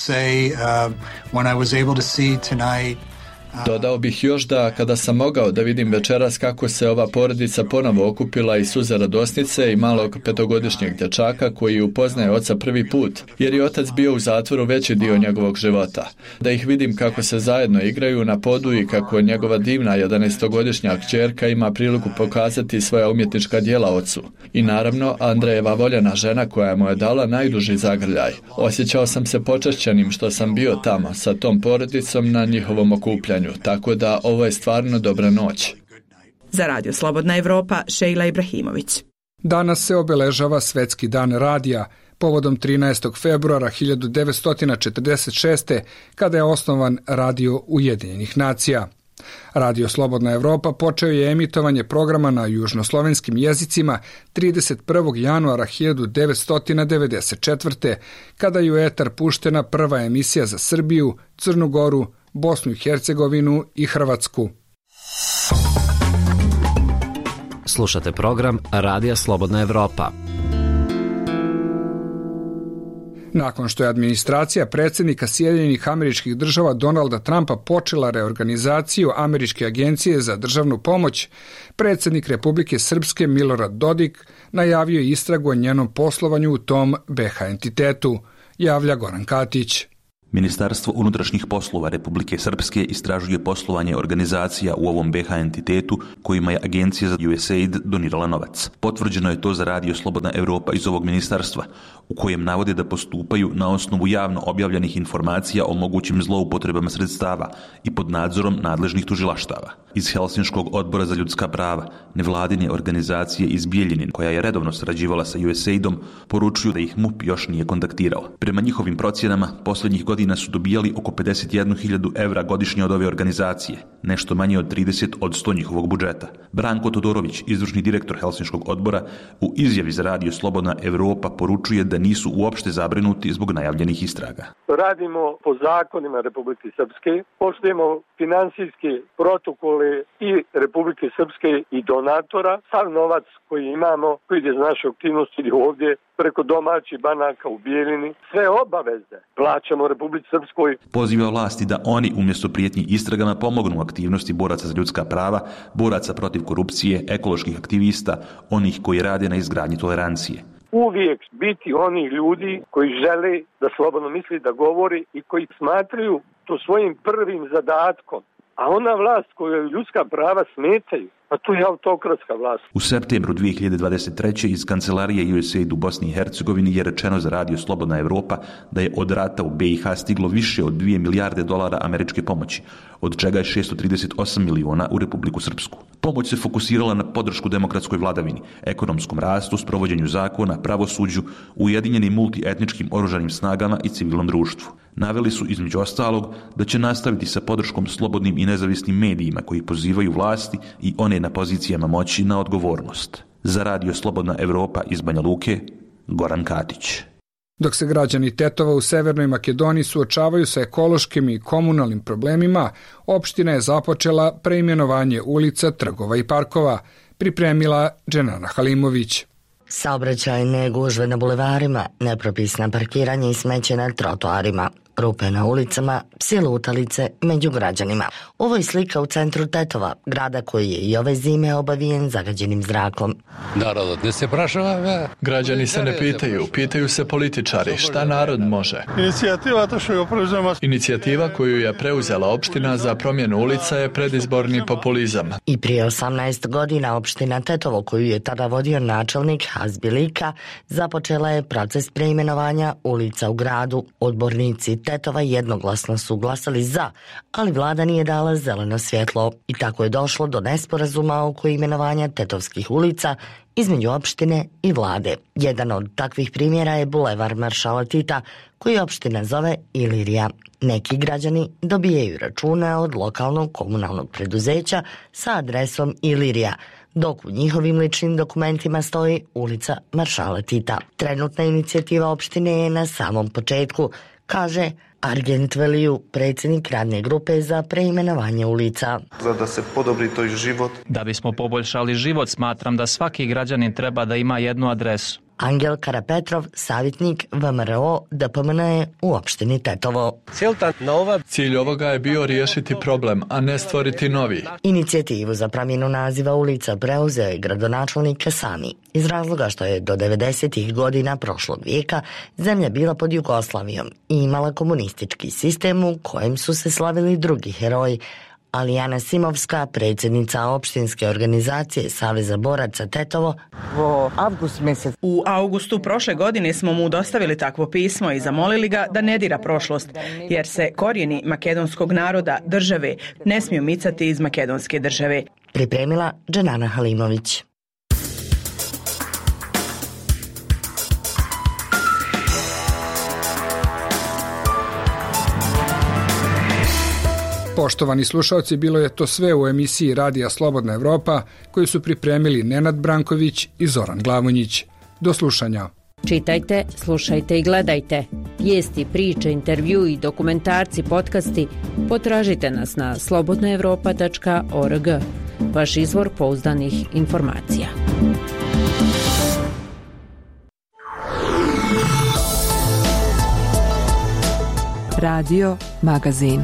[SPEAKER 2] Dodao bih još da kada sam mogao da vidim večeras kako se ova porodica ponovo okupila iz suza radosnice i malog 5-godišnjeg dječaka koji upoznaje oca prvi put, jer je otac bio u zatvoru veći dio njegovog života. Da ih vidim kako se zajedno igraju na podu i kako njegova divna 11-godišnja kćerka ima priliku pokazati svoja umjetnička djela ocu. I naravno, Andrejeva voljena žena koja mu je dala najduži zagrljaj. Osjećao sam se počašćenim što sam bio tamo sa tom porodicom na njihovom okupljanju. Tako da ovo je stvarno dobra noć.
[SPEAKER 18] Za Radio Slobodna Evropa, Šejla Ibrahimović.
[SPEAKER 1] Danas se obeležava Svetski dan radija, povodom 13. februara 1946. kada je osnovan Radio Ujedinjenih nacija. Radio Slobodna Evropa počeo je emitovanje programa na južnoslovenskim jezicima 31. januara 1994. kada je u etar puštena prva emisija za Srbiju, Crnu Goru, Bosnu i Hercegovinu i Hrvatsku.
[SPEAKER 20] Slušate program Radija Slobodna Evropa.
[SPEAKER 1] Nakon što je administracija predsjednika Sjedinjenih Američkih Država Donalda Trumpa počela reorganizaciju Američke agencije za državnu pomoć, predsjednik Republike Srpske Milorad Dodik najavio je istragu o njenom poslovanju u tom BH entitetu, javlja Goran Katić.
[SPEAKER 21] Ministarstvo unutrašnjih poslova Republike Srpske istražuje poslovanje organizacija u ovom BH entitetu kojima je Agencija za USAID donirala novac. Potvrđeno je to za Radio Slobodna Evropa iz ovog ministarstva, u kojem navode da postupaju na osnovu javno objavljenih informacija o mogućim zloupotrebama sredstava i pod nadzorom nadležnih tužilaštava. Iz Helsinškog odbora za ljudska prava, nevladine organizacije iz Bijeljine, koja je redovno sarađivala sa USAID-om, poručuju da ih MUP još nije kontaktirao. Prema njihovim procjenama, posljednjih godina su dobijali oko 51.000 evra godišnje od ove organizacije, nešto manje od 30 od 100 njihovog budžeta. Branko Todorović, izvršni direktor Helsinškog odbora, u izjavi za Radio Slobodna Evropa poručuje da nisu uopšte zabrinuti zbog najavljenih istraga.
[SPEAKER 22] Radimo po zakonima Republike Srpske, poštujemo finansijske protokole i Republike Srpske i donatora. Sav novac koji imamo, koji ide iz naše aktivnosti ovdje, preko domaćih banaka u Bijeljini, sve obaveze plaćamo Republici Srpskoj.
[SPEAKER 21] Poziva vlasti da oni umjesto prijetnji istragama pomognu aktivnosti boraca za ljudska prava, boraca protiv korupcije, ekoloških aktivista, onih koji rade na izgradnji tolerancije.
[SPEAKER 22] Uvijek biti oni ljudi koji žele da slobodno misli, da govori i koji smatraju to svojim prvim zadatkom. A ona vlast koju ljudska prava smetaju, pa to je autokratska vlast.
[SPEAKER 21] U septembru 2023. iz kancelarije USAID u Bosni i Hercegovini je rečeno za Radio Slobodna Evropa da je od rata u BiH stiglo više od 2 milijarde dolara američke pomoći, od čega je 638 miliona u Republiku Srpsku. Pomoć se fokusirala na podršku demokratskoj vladavini, ekonomskom rastu, sprovođenju zakona, pravosuđu, ujedinjenim multietničkim oružanim snagama i civilnom društvu. Naveli su između ostalog da će nastaviti sa podrškom slobodnim i nezavisnim medijima koji pozivaju vlasti i one na pozicijama moći na odgovornost. Za Radio Slobodna Evropa iz Banja Luke, Goran Katić.
[SPEAKER 1] Dok se građani Tetova u Severnoj Makedoniji suočavaju sa ekološkim i komunalnim problemima, opština je započela preimenovanje ulica, trgova i parkova, pripremila Dženana Halimović.
[SPEAKER 5] Saobraćajne gužve na bulevarima, nepropisna parkiranje i smeće na trotoarima, rupe na ulicama, psi lutalice među građanima. Ovo je slika u centru Tetova, grada koji je i ove zime obavijen zagađenim zrakom.
[SPEAKER 2] Narod ne se prašava. Građani se ne pitaju, pitaju se političari. Šta narod može? Inicijativa koju je preuzela opština za promjenu ulica je predizborni populizam.
[SPEAKER 5] I prije 18 godina opština Tetovo, koju je tada vodio načelnik Hazbilika, započela je proces preimenovanja ulica u gradu. Odbornici Tetova jednoglasno su glasali za, ali vlada nije dala zeleno svjetlo i tako je došlo do nesporazuma oko imenovanja tetovskih ulica između opštine i vlade. Jedan od takvih primjera je bulevar Maršala Tita, koji opština zove Ilirija. Neki građani dobijaju račune od lokalnog komunalnog preduzeća sa adresom Ilirija, dok u njihovim ličnim dokumentima stoji ulica Maršala Tita. Trenutna inicijativa opštine je na samom početku, kaže Argent Veliju, predsjednik radne grupe za preimenovanje ulica.
[SPEAKER 23] Da se podobri to život.
[SPEAKER 24] Da bismo poboljšali život, smatram da svaki građanin treba da ima jednu adresu.
[SPEAKER 5] Angel Karapetrov, savjetnik VMRO DPMN u opštini Tetovo.
[SPEAKER 2] Cilj ovoga je bio riješiti problem, a ne stvoriti novi.
[SPEAKER 5] Inicijativu za promjenu naziva ulica preuzeo je gradonačelnik Kasami, iz razloga što je do 90. godina prošlog vijeka zemlja bila pod Jugoslavijom i imala komunistički sistem u kojem su se slavili drugi heroji, ali Ana Simovska, predsjednica opštinske organizacije Saveza boraca Tetovo,
[SPEAKER 18] u avgustu prošle godine smo mu dostavili takvo pismo i zamolili ga da ne dira prošlost, jer se korijeni makedonskog naroda, države, ne smiju micati iz makedonske države.
[SPEAKER 5] Pripremila Dženana Halimović.
[SPEAKER 1] Poštovani slušalci, bilo je to sve u emisiji Radija Slobodna Evropa koju su pripremili Nenad Branković i Zoran Glavonjić. Do slušanja.
[SPEAKER 25] Čitajte, slušajte i gledajte
[SPEAKER 3] Vijesti, priče, intervju i dokumentarci, podcasti, potražite nas na slobodnaevropa.org. Vaš izvor pouzdanih informacija.
[SPEAKER 6] Radio Magazin.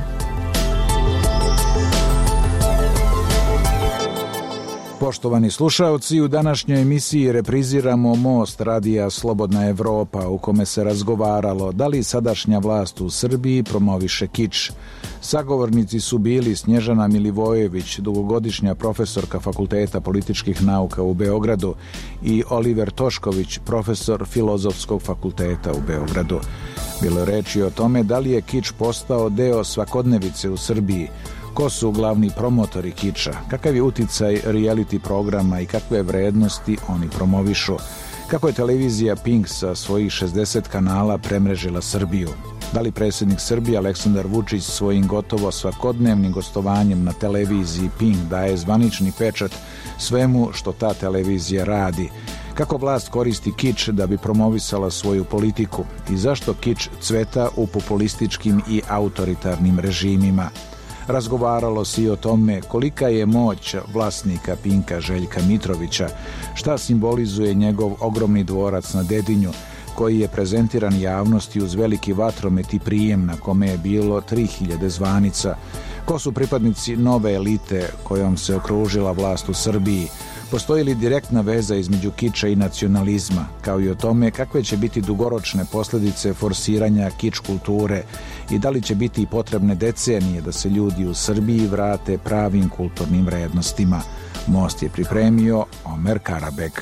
[SPEAKER 7] Poštovani slušaoci, u današnjoj emisiji repriziramo Most radija Slobodna Evropa, u kome se razgovaralo da li sadašnja vlast u Srbiji promoviše kič. Sagovornici su bili Snježana Milivojević, dugogodišnja profesorka Fakulteta političkih nauka u Beogradu, i Oliver Tošković, profesor Filozofskog fakulteta u Beogradu. Bilo je reči o tome da li je kič postao deo svakodnevice u Srbiji, ko su glavni promotori kiča, kakav je uticaj reality programa i kakve vrednosti oni promovišu, kako je televizija Pink sa svojih 60 kanala premrežila Srbiju, da li predsjednik Srbije Aleksandar Vučić svojim gotovo svakodnevnim gostovanjem na televiziji Pink daje zvanični pečat svemu što ta televizija radi, kako vlast koristi kič da bi promovisala svoju politiku i zašto kič cveta u populističkim i autoritarnim režimima. Razgovaralo se i o tome kolika je moć vlasnika Pinka Željka Mitrovića, šta simbolizuje njegov ogromni dvorac na Dedinju, koji je prezentiran javnosti uz veliki vatromet i prijem na kome je bilo 3000 zvanica, ko su pripadnici nove elite kojom se okružila vlast u Srbiji, postoji li direktna veza između kiča i nacionalizma, kao i o tome kakve će biti dugoročne posljedice forsiranja kič kulture i da li će biti potrebne decenije da se ljudi u Srbiji vrate pravim kulturnim vrednostima. Most je pripremio Omer Karabek.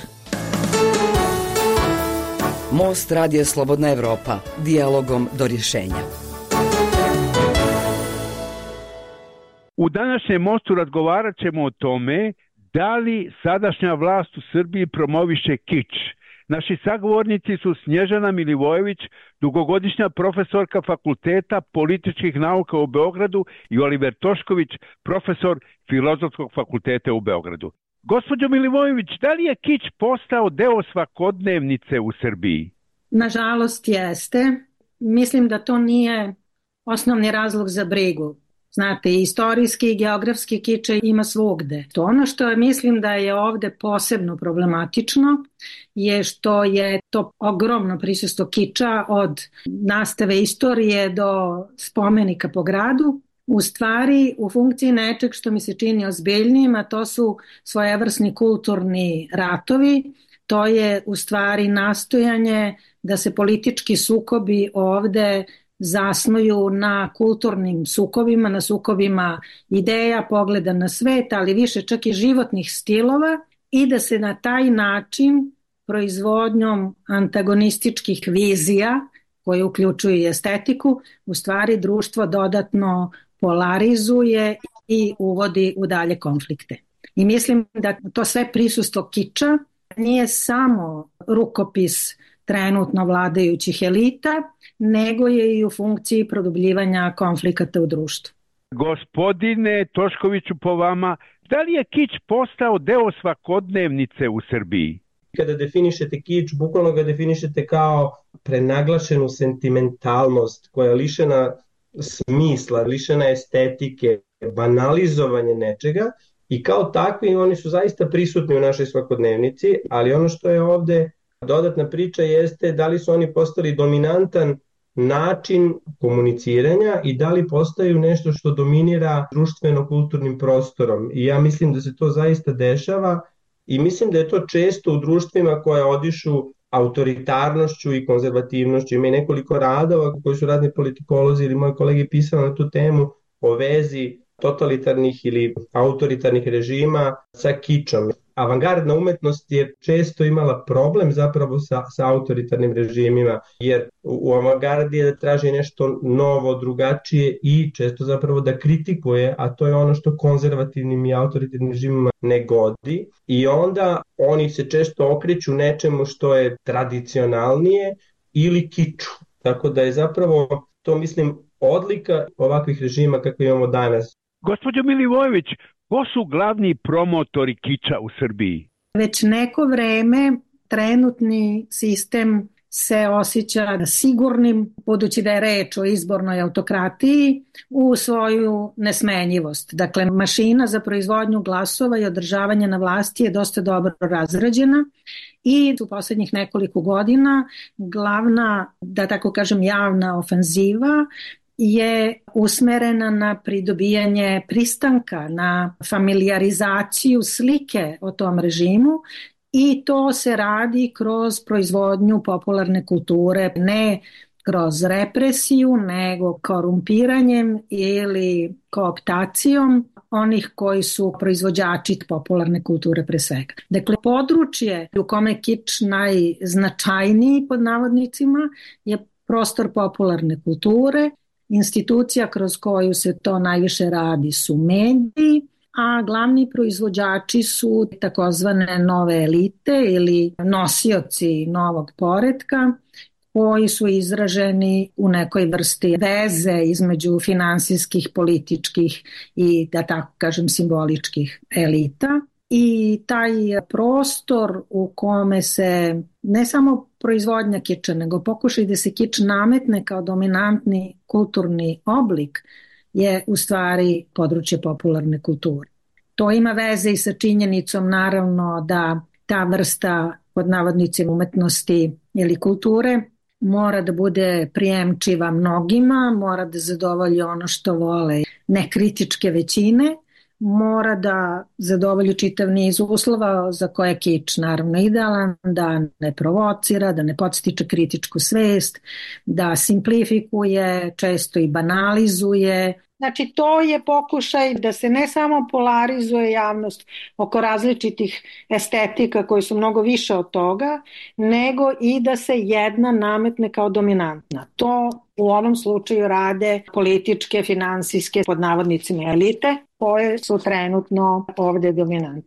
[SPEAKER 6] Most radija Slobodna Evropa, dijalogom do rješenja.
[SPEAKER 8] U današnjem Mostu razgovarat ćemo o tome da li sadašnja vlast u Srbiji promoviše kič. Naši sagovornici su Snježana Milivojević, dugogodišnja profesorka Fakulteta političkih nauka u Beogradu, i Oliver Tošković, profesor Filozofskog fakulteta u Beogradu. Gospođo Milivojević, da li je kič postao deo svakodnevnice u Srbiji?
[SPEAKER 25] Nažalost jeste. Mislim da to nije osnovni razlog za brigu. Znate, istorijski i geografski kič ima svugde. To ono što mislim da je ovde posebno problematično je što je to ogromno prisustvo kiča od nastave istorije do spomenika po gradu, u stvari u funkciji nečeg što mi se čini ozbiljnijim, a to su svojevrsni kulturni ratovi. To je u stvari nastojanje da se politički sukobi ovde zasnuju na kulturnim sukobima, na sukobima ideja, pogleda na svet, ali više čak i životnih stilova, i da se na taj način proizvodnjom antagonističkih vizija, koje uključuju i estetiku, u stvari društvo dodatno polarizuje i uvodi u dalje konflikte. I mislim da to sve prisustvo kiča nije samo rukopis trenutno vladajućih elita, nego je i u funkciji produbljivanja konflikata u društvu.
[SPEAKER 8] Gospodine Toškoviću, po vama, da li je kič postao deo svakodnevnice u Srbiji?
[SPEAKER 26] Kada definišete kič, bukvalno ga definišete kao prenaglašenu sentimentalnost koja je lišena smisla, lišena estetike, banalizovanje nečega, i kao takvi oni su zaista prisutni u našoj svakodnevnici, ali ono što je ovde dodatna priča jeste da li su oni postali dominantan način komuniciranja i da li postaju nešto što dominira društveno-kulturnim prostorom. I ja mislim da se to zaista dešava i mislim da je to često u društvima koje odišu autoritarnošću i konzervativnošću. Ima i nekoliko radova koji su radni politikolozi ili moji kolege pisali na tu temu o vezi totalitarnih ili autoritarnih režima sa kičom. Avangardna umetnost je često imala problem zapravo sa autoritarnim režimima, jer u avangardi je da traži nešto novo, drugačije i često zapravo da kritikuje, a to je ono što konzervativnim i autoritarnim režimima ne godi. I onda oni se često okreću nečemu što je tradicionalnije ili kiču. Tako da je zapravo to, mislim, odlika ovakvih režima kakve imamo danas.
[SPEAKER 8] Gospođo Milivojević, ko su glavni promotori kiča u Srbiji?
[SPEAKER 25] Već neko vreme trenutni sistem se osjeća sigurnim, budući da je reč o izbornoj autokratiji, u svoju nesmenjivost. Dakle, mašina za proizvodnju glasova i održavanje na vlasti je dosta dobro razrađena i u posljednjih nekoliko godina glavna, da tako kažem, javna ofenziva je usmerena na pridobijanje pristanka, na familijarizaciju slike o tom režimu. I to se radi kroz proizvodnju popularne kulture, ne kroz represiju, nego korumpiranjem ili kooptacijom onih koji su proizvođači popularne kulture pre svega. Dakle, područje u kome kič najznačajniji pod navodnicima je prostor popularne kulture. Institucija kroz koju se to najviše radi su mediji, a glavni proizvođači su takozvane nove elite ili nosioci novog poretka koji su izraženi u nekoj vrsti veze između finansijskih, političkih i, da tako kažem, simboličkih elita. I taj prostor u kome se ne samo proizvodnja kiča, nego pokušaj da se kič nametne kao dominantni kulturni oblik je u stvari područje popularne kulture. To ima veze i sa činjenicom naravno da ta vrsta pod navodnicima umetnosti ili kulture mora da bude prijemčiva mnogima, mora da zadovolji ono što vole nekritičke većine, mora da zadovolji čitav niz uslova za koje je kič naravno idealan, da ne provocira, da ne podstiče kritičku svest, da simplifikuje, često i banalizuje. Znači, to je pokušaj da se ne samo polarizuje javnost oko različitih estetika koji su mnogo više od toga, nego i da se jedna nametne kao dominantna. To u ovom slučaju rade političke, finansijske, pod navodnicima elite, koje su trenutno ovde dominantne.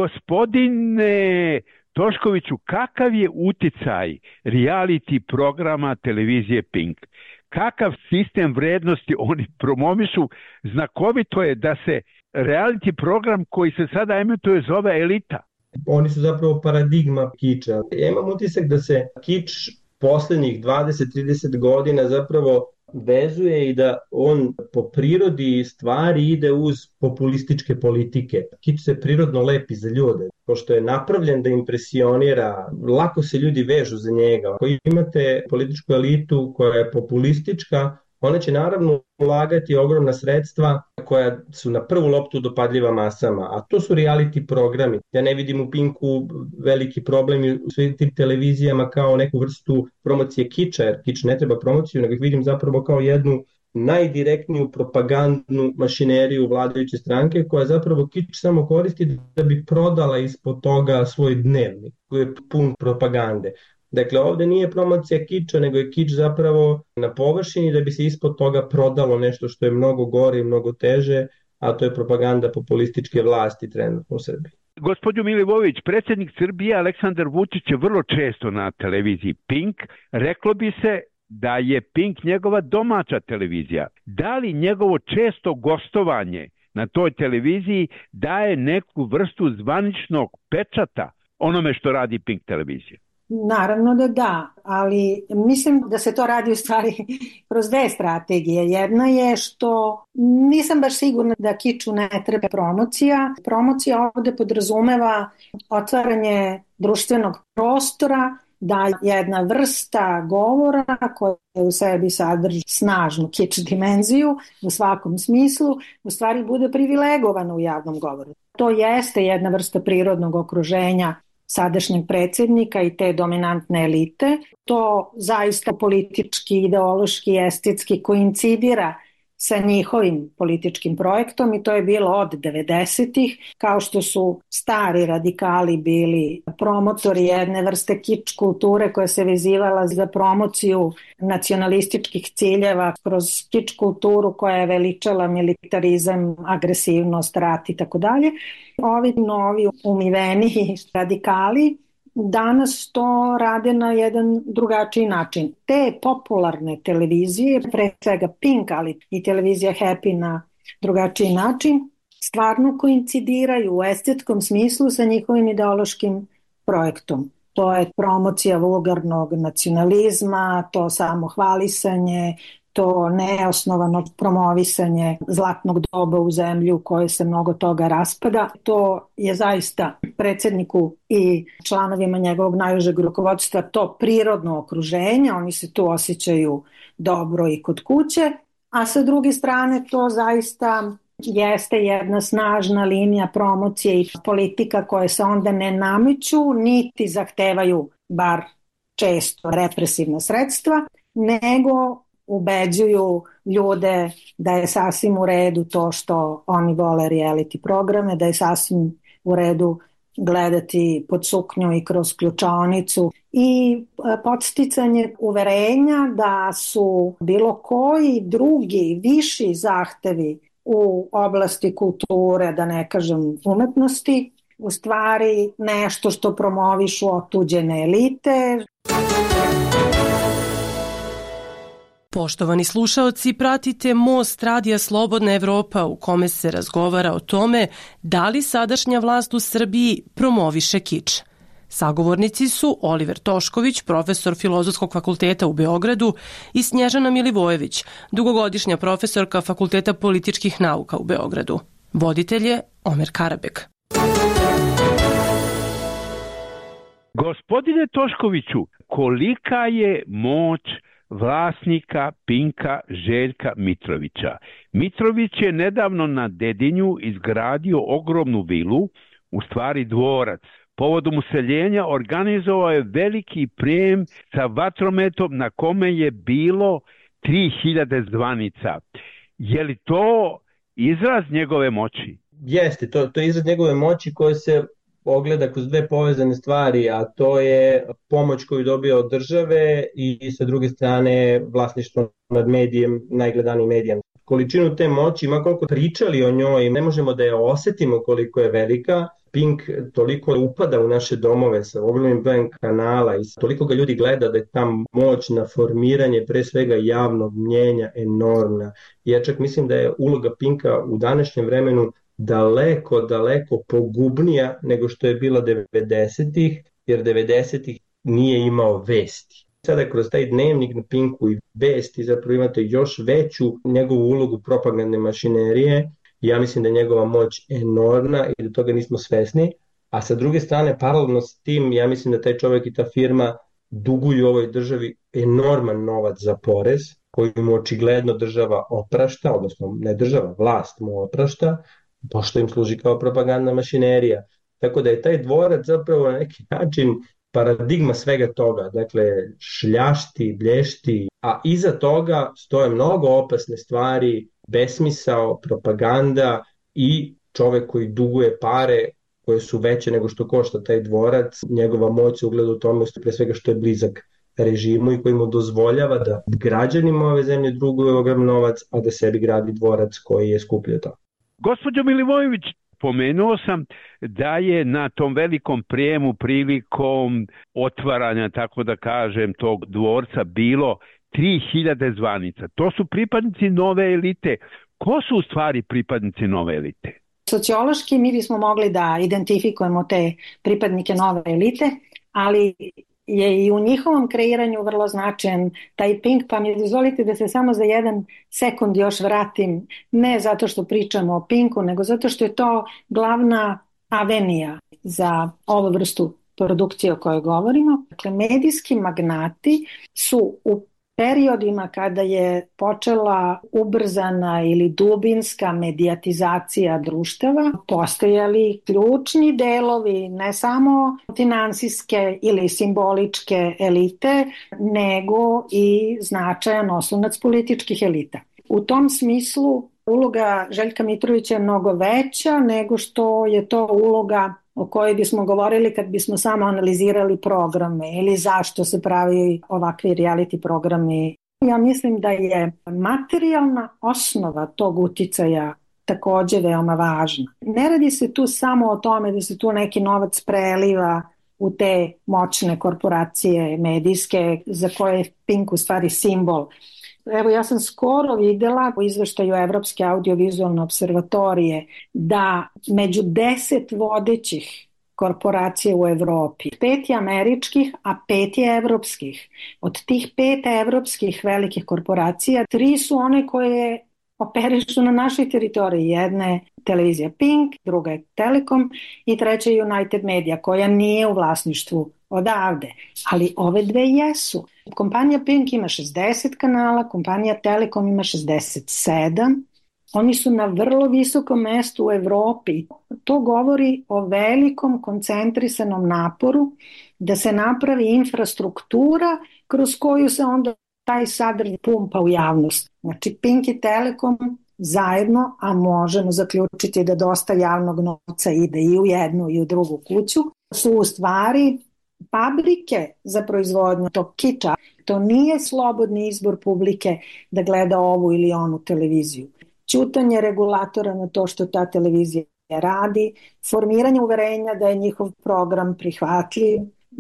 [SPEAKER 8] Gospodine Toškoviću, kakav je uticaj reality programa televizije Pink? Kakav sistem vrednosti oni promovišu? Znakovito je da se reality program koji se sada emituje zove Elita.
[SPEAKER 26] Oni su zapravo paradigma kiča. Ja imam utisak da se kič poslednjih 20-30 godina zapravo vezuje i da on po prirodi stvari ide uz populističke politike. Kič se prirodno lepi za ljude, pošto je napravljen da impresionira, lako se ljudi vežu za njega. Ako imate političku elitu koja je populistička, ona će naravno ulagati ogromna sredstva koja su na prvu loptu dopadljiva masama, a to su reality programi. Ja ne vidim u Pinku veliki problem u svim tim televizijama kao neku vrstu promocije kiča, jer kič ne treba promociju, nego ih vidim zapravo kao jednu najdirektniju propagandnu mašineriju vladajuće stranke koja zapravo kič samo koristi da bi prodala ispod toga svoj dnevnik koji je pun propagande. Dakle, ovde nije promocija kiča, nego je kič zapravo na površini da bi se ispod toga prodalo nešto što je mnogo gore i mnogo teže, a to je propaganda populističke vlasti trenutno u Srbiji.
[SPEAKER 8] Gospodin Milivojević, predsjednik Srbije Aleksandar Vučić je vrlo često na televiziji Pink. Reklo bi se da je Pink njegova domaća televizija. Da li njegovo često gostovanje na toj televiziji daje neku vrstu zvaničnog pečata onome što radi Pink televizija?
[SPEAKER 25] Naravno da, ali mislim da se to radi u stvari kroz dve strategije. Jedna je što nisam baš sigurna da kiču ne treba promocija. Promocija ovde podrazumeva otvaranje društvenog prostora, da jedna vrsta govora koja u sebi sadrži snažnu kič dimenziju u svakom smislu, u stvari bude privilegovana u javnom govoru. To jeste jedna vrsta prirodnog okruženja sadašnjeg predsjednika i te dominantne elite. To zaista politički, ideološki, estetski koincidira sa njihovim političkim projektom i to je bilo od 90-ih, kao što su stari radikali bili promotori jedne vrste kič kulture koja se vezivala za promociju nacionalističkih ciljeva kroz kič kulturu koja je veličala militarizam, agresivnost, rat i tako dalje. Ovi novi umiveni radikali danas to rade na jedan drugačiji način. Te popularne televizije, pre svega Pink, ali i televizija Happy na drugačiji način, stvarno koincidiraju u estetskom smislu sa njihovim ideološkim projektom. to je promocija vulgarnog nacionalizma, to samohvalisanje, to neosnovano promovisanje zlatnog doba u zemlji u kojoj se mnogo toga raspada. To je zaista predsjedniku i članovima njegovog najužeg rukovodstva to prirodno okruženje, oni se tu osjećaju dobro i kod kuće, a sa druge strane to zaista jeste jedna snažna linija promocije i politika koje se onda ne nameću niti zahtevaju bar često represivna sredstva, nego ubeđuju ljude da je sasvim u redu to što oni vole reality programe, da je sasvim u redu gledati pod suknju i kroz ključaonicu i podsticanje uverenja da su bilo koji drugi viši zahtevi u oblasti kulture, da ne kažem umetnosti, u stvari nešto što promovišu otuđene elite.
[SPEAKER 4] Poštovani slušaoci, pratite Most Radija Slobodna Evropa u kome se razgovara o tome da li sadašnja vlast u Srbiji promoviše kič. Sagovornici su Oliver Tošković, profesor Filozofskog fakulteta u Beogradu, i Snježana Milivojević, dugogodišnja profesorka Fakulteta političkih nauka u Beogradu. Voditelj je Omer Karabek.
[SPEAKER 8] Gospodine Toškoviću, kolika je moć vlasnika Pinka Željka Mitrovića? Mitrović je nedavno na Dedinju izgradio ogromnu vilu, u stvari dvorac. Povodom useljenja organizovao je veliki prijem sa vatrometom na kome je bilo 3000 zvanica. Je li to izraz njegove moći?
[SPEAKER 26] Jeste, to je izraz njegove moći koji se ogleda kroz dve povezane stvari, a to je pomoć koju dobija od države i sa druge strane vlasništvo nad medijem, najgledanijim medijem. Količinu te moći, ma koliko pričali o njoj, ne možemo da je osetimo koliko je velika. Pink toliko upada u naše domove sa ogromnim brojem kanala i toliko ga ljudi gleda da je ta moć na formiranje pre svega javnog mnjenja enormna. Ja čak mislim da je uloga Pinka u današnjem vremenu daleko pogubnija nego što je bila 90-ih, jer 90-ih nije imao vesti. Sada kroz taj dnevnik na Pinku i vesti zapravo imate još veću njegovu ulogu propagandne mašinerije. Ja mislim da je njegova moć enormna i da toga nismo svesni, a sa druge strane, paralelno s tim, ja mislim da taj čovjek i ta firma duguju ovoj državi enorman novac za porez, koji mu očigledno država oprašta, odnosno ne država, vlast mu oprašta, pošto im služi kao propagandna mašinerija. Tako da je taj dvorac zapravo na neki način paradigma svega toga, dakle šljašti, blješti, a iza toga stoje mnogo opasne stvari, besmisao, propaganda i čovek koji duguje pare koje su veće nego što košta taj dvorac. Njegova moć se ugleda u tome pre svega što je blizak režimu i koji mu dozvoljava da građanima ove zemlje duguje ogrom novac, a da sebi gradi dvorac koji je skuplje to.
[SPEAKER 8] Gospođo Milivojević, pomenuo sam da je na tom velikom prijemu prilikom otvaranja, tako da kažem, tog dvorca bilo 3000 zvanica. To su pripadnici nove elite. Ko su u stvari pripadnici nove elite?
[SPEAKER 25] Sociološki mi bismo mogli da identifikujemo te pripadnike nove elite, ali je i u njihovom kreiranju vrlo značajan taj Pink, pa mi dozvolite da se samo za jedan sekund još vratim, ne zato što pričamo o Pinku, nego zato što je to glavna avenija za ovu vrstu produkcije o kojoj govorimo. Dakle, medijski magnati su u periodima kada je počela ubrzana ili dubinska medijatizacija društava, postojali ključni delovi ne samo finansijske ili simboličke elite, nego i značajan oslonac političkih elita. U tom smislu uloga Željka Mitrovića je mnogo veća nego što je to uloga o kojoj bismo govorili kad bismo samo analizirali programe ili zašto se pravi ovakvi reality programi. Ja mislim da je materijalna osnova tog uticaja takođe veoma važna. Ne radi se tu samo o tome da se tu neki novac preliva u te moćne korporacije medijske za koje je Pink u stvari simbol. Evo, ja sam skoro videla u izveštaju Evropske audiovizualne observatorije da među 10 vodećih korporacije u Evropi. 5 je američkih, a 5 je evropskih. Od tih 5 evropskih velikih korporacija, 3 su one koje operišu na našoj teritoriji. Jedna je televizija Pink, druga je Telekom i treća je United Media, koja nije u vlasništvu odavde. Ali ove dve jesu. Kompanija Pink ima 60 kanala, kompanija Telekom ima 67. Oni su na vrlo visokom mestu u Evropi. To govori o velikom koncentrisanom naporu da se napravi infrastruktura kroz koju se onda taj sadržaj pumpa u javnost. Znači Pink i Telekom zajedno, a možemo zaključiti da dosta javnog novca ide i u jednu i u drugu kuću, su u stvari fabrike za proizvodnju tog kiča. To nije slobodni izbor publike da gleda ovu ili onu televiziju. Ćutanje regulatora na to što ta televizija radi, formiranje uverenja da je njihov program prihvatljiv,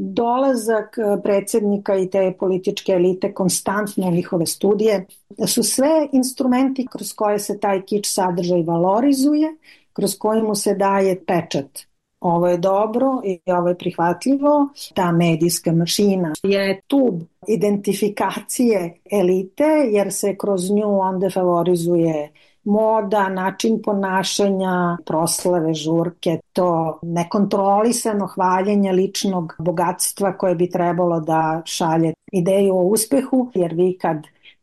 [SPEAKER 25] dolazak predsjednika i te političke elite konstantno u njihove studije, da su sve instrumenti kroz koje se taj kič sadržaj valorizuje, kroz koji mu se daje pečat. Ovo je dobro i ovo je prihvatljivo. Ta medijska mašina je tub identifikacije elite, jer se kroz nju onda favorizuje moda, način ponašanja, proslave, žurke, to nekontrolisano hvaljenje ličnog bogatstva koje bi trebalo da šalje ideju o uspehu, jer vi kad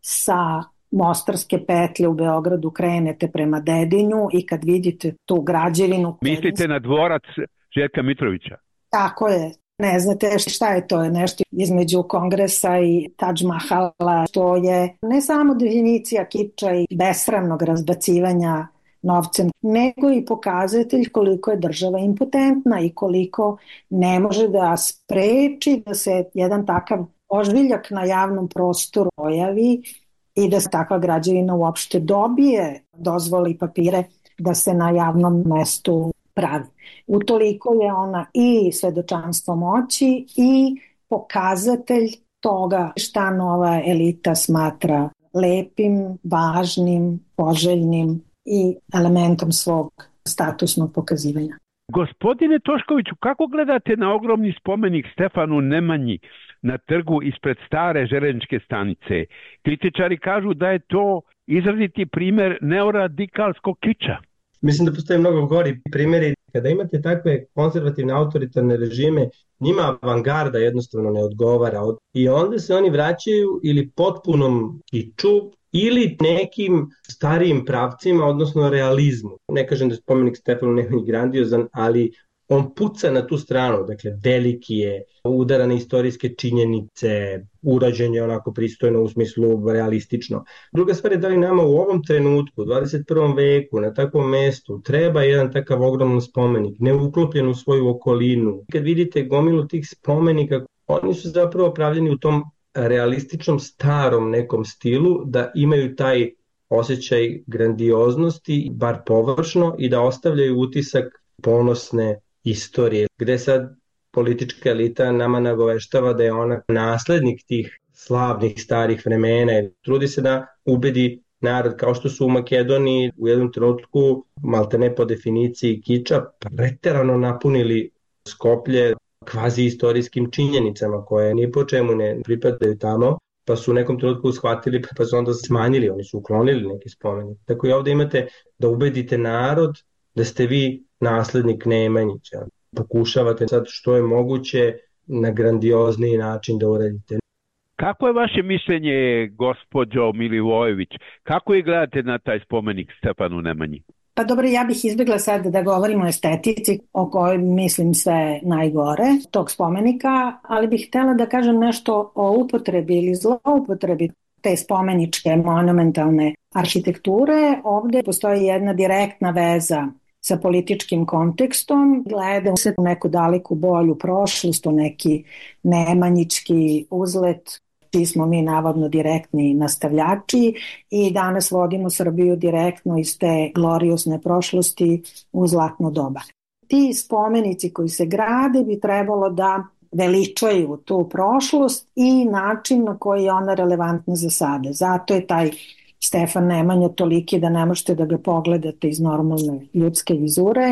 [SPEAKER 25] sa Mostarske petlje u Beogradu krenete prema Dedinju i kad vidite tu građevinu...
[SPEAKER 8] Mislite na dvorac Željka Mitrovića?
[SPEAKER 25] Tako je. Ne znate šta je to, je nešto između Kongresa i Taj Mahala, to je ne samo definicija kiča i besramnog razbacivanja novcem, nego i pokazatelj koliko je država impotentna i koliko ne može da spreči da se jedan takav ožbiljak na javnom prostoru pojavi i da se takva građevina uopšte dobije dozvoli papire da se na javnom mestu pravi. Utoliko je ona i svedočanstvo moći i pokazatelj toga šta nova elita smatra lepim, važnim, poželjnim i elementom svog statusnog pokazivanja.
[SPEAKER 8] Gospodine Toškoviću, kako gledate na ogromni spomenik Stefanu Nemanji na trgu ispred stare železničke stanice? Kritičari kažu da je to izraziti primer neoradikalskog kiča.
[SPEAKER 26] Mislim da postoje mnogo gori primjeri. Kada imate takve konzervativne autoritarne režime, njima avangarda jednostavno ne odgovara. I onda se oni vraćaju ili potpunom kiču ili nekim starijim pravcima, odnosno realizmu. Ne kažem da je spomenik Stefanu Nemanji grandiozan, ali on puca na tu stranu, dakle veliki je, udara na istorijske činjenice, urađen je onako pristojno u smislu realistično. Druga stvar je da li nama u ovom trenutku, u 21. veku, na takvom mestu, treba jedan takav ogroman spomenik, neuklopljen u svoju okolinu. Kad vidite gomilu tih spomenika, oni su zapravo pravljeni u tom realističnom starom nekom stilu, da imaju taj osjećaj grandioznosti, bar površno, i da ostavljaju utisak ponosne istorije, gde sad politička elita nama nagoveštava da je ona naslednik tih slavnih starih vremena. Trudi se da ubedi narod, kao što su u Makedoniji u jednom trenutku, maltene po definiciji kiča, preterano napunili Skoplje kvazi istorijskim činjenicama koje ni po čemu ne pripadaju tamo, pa su u nekom trenutku shvatili, pa su onda smanjili, oni su uklonili neki spomenik. Tako i ovdje imate da ubedite narod da ste vi naslednik Nemanjića. Pokušavate sad što je moguće na grandiozniji način da uradite.
[SPEAKER 8] Kako je vaše mišljenje, gospođo Milivojević? Kako je gledate na taj spomenik Stefanu Nemanji?
[SPEAKER 25] Pa dobro, ja bih izbjegla sad da govorimo o estetici, o kojoj mislim sve najgore tog spomenika, ali bih htjela da kažem nešto o upotrebi ili zloupotrebi te spomeničke monumentalne arhitekture. Ovdje postoji jedna direktna veza sa političkim kontekstom, gleda se u neku daleku bolju prošlost, u neki nemanjički uzlet, čiji smo mi navodno direktni nastavljači i danas vodimo Srbiju direktno iz te gloriozne prošlosti u zlatno doba. Ti spomenici koji se grade bi trebalo da veličaju tu prošlost i način na koji je ona relevantna za sada. Zato je taj Stefan Nemanja toliki da ne možete da ga pogledate iz normalne ljudske vizure,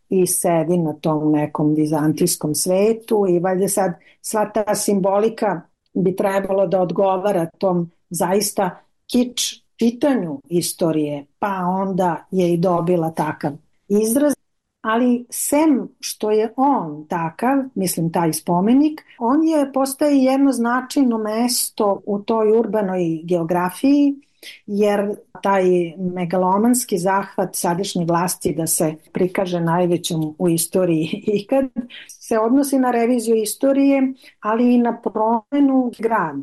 [SPEAKER 25] i sedi na tom nekom vizantijskom svetu i valjda sad sva ta simbolika bi trebalo da odgovara tom zaista kič čitanju istorije, pa onda je i dobila takav izraz. Ali sem što je on takav, mislim taj spomenik, on postaje jedno značajno mesto u toj urbanoj geografiji, jer taj megalomanski zahvat sadašnje vlasti da se prikaže najvećom u istoriji ikad se odnosi na reviziju istorije, ali i na promenu grada.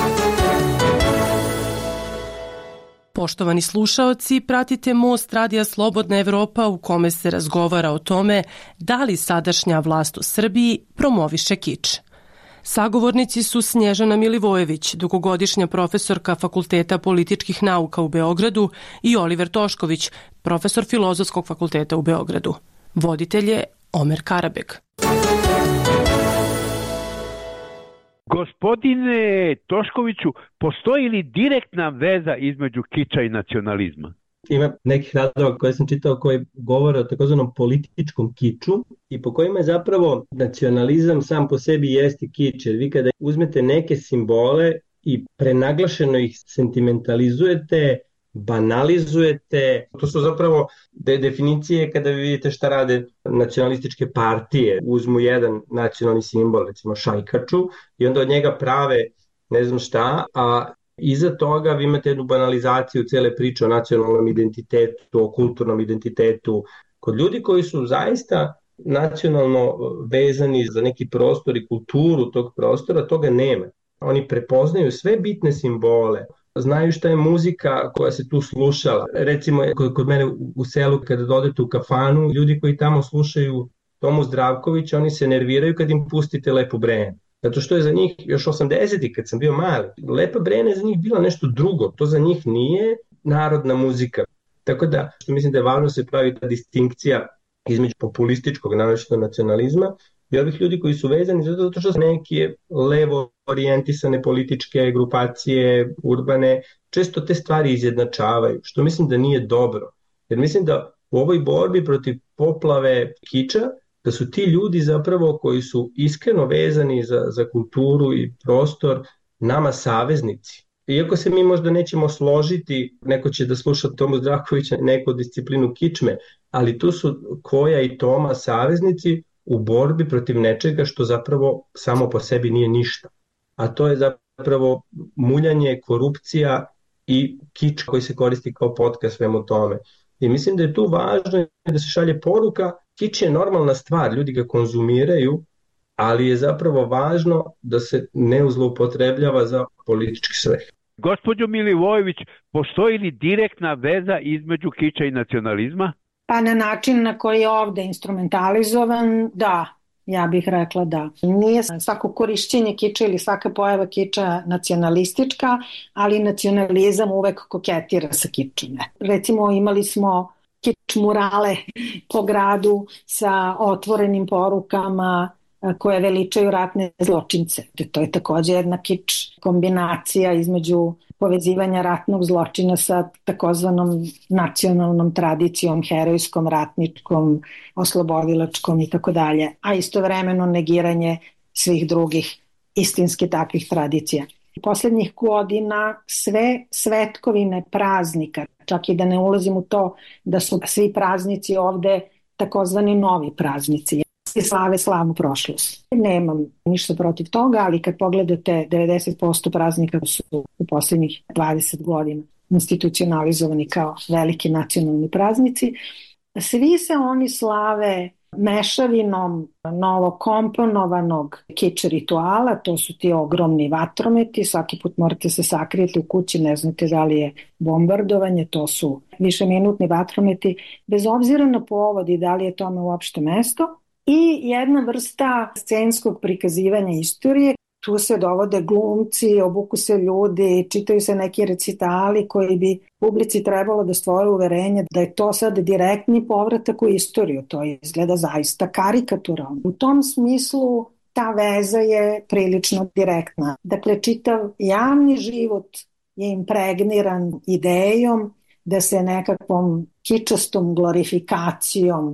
[SPEAKER 4] Poštovani slušaoci, pratite Most Radija Slobodna Evropa u kome se razgovara o tome da li sadašnja vlast u Srbiji promoviše kič. Sagovornici su Snježana Milivojević, dugogodišnja profesorka Fakulteta političkih nauka u Beogradu, i Oliver Tošković, profesor Filozofskog fakulteta u Beogradu. Voditelj je Omer Karabek.
[SPEAKER 8] Gospodine Toškoviću, postoji li direktna veza između kiča i nacionalizma?
[SPEAKER 26] Ima nekih radova koje sam čitao koji govore o takozvanom političkom kiču i po kojima je zapravo nacionalizam sam po sebi jeste kič. Jer vi kada uzmete neke simbole i prenaglašeno ih sentimentalizujete, banalizujete, to su zapravo definicije kada vi vidite šta rade nacionalističke partije. Uzmu jedan nacionalni simbol, recimo šajkaču, i onda od njega prave ne znam šta, a iza toga vi imate jednu banalizaciju cele priče o nacionalnom identitetu, o kulturnom identitetu. Kod ljudi koji su zaista nacionalno vezani za neki prostor i kulturu tog prostora, toga nema. Oni prepoznaju sve bitne simbole, znaju šta je muzika koja se tu slušala. Recimo, kod mene u selu, kada dodete u kafanu, ljudi koji tamo slušaju Tomu Zdravkovića, oni se nerviraju kad im pustite Lepo Brene. Zato što je za njih, još 80-ih kad sam bio mali, Lepa Brene je za njih bilo nešto drugo. To za njih nije narodna muzika. Tako da, što mislim da je važno se pravi ta distinkcija između populističkog nacionalizma i ovih ljudi koji su vezani zato što su neke levo orijentisane političke grupacije, urbane, često te stvari izjednačavaju, što mislim da nije dobro. Jer mislim da u ovoj borbi protiv poplave kiča, da su ti ljudi zapravo koji su iskreno vezani za kulturu i prostor nama saveznici. Iako se mi možda nećemo složiti, neko će da sluša Tomu Zdravkovića, neku disciplinu kičme, ali tu su Koja i Toma saveznici u borbi protiv nečega što zapravo samo po sebi nije ništa. A to je zapravo muljanje, korupcija i kič koji se koristi kao potka svemu tome. I mislim da je tu važno da se šalje poruka, kič je normalna stvar, ljudi ga konzumiraju, ali je zapravo važno da se ne zloupotrebljava za politički svrhe.
[SPEAKER 8] Gospođo Milivojević, postoji li direktna veza između kiča i nacionalizma?
[SPEAKER 25] Pa na način na koji je ovde instrumentalizovan, da, ja bih rekla da. Nije svako korišćenje kiča ili svaka pojava kiča nacionalistička, ali nacionalizam uvek koketira sa kičom. Recimo imali smo kič murale po gradu sa otvorenim porukama koje veličaju ratne zločince. To je takođe jedna kič kombinacija između povezivanja ratnog zločina sa takozvanom nacionalnom tradicijom, herojskom, ratničkom, oslobodilačkom i tako dalje, a istovremeno negiranje svih drugih istinski takvih tradicija. Poslednjih godina sve svetkovine praznika, čak i da ne ulazim u to da su svi praznici ovde takozvani novi praznici, slave slavnu prošlost. Nemam ništa protiv toga, ali kad pogledate 90% praznika su u poslednjih 20 godina institucionalizovani kao veliki nacionalni praznici, svi se oni slave mešavinom novokomponovanog kič rituala, to su ti ogromni vatrometi, svaki put morate se sakrijeti u kući, ne znate da li je bombardovanje, to su višeminutni vatrometi, bez obzira na povod i da li je tome uopšte mesto. I jedna vrsta scenskog prikazivanja istorije, tu se dovode glumci, obuku se ljudi, čitaju se neki recitali koji bi publici trebalo da stvore uverenje da je to sad direktni povratak u istoriju, to izgleda zaista karikaturalno. U tom smislu ta veza je prilično direktna. Dakle, čitav javni život je impregniran idejom da se nekakvom kičastom glorifikacijom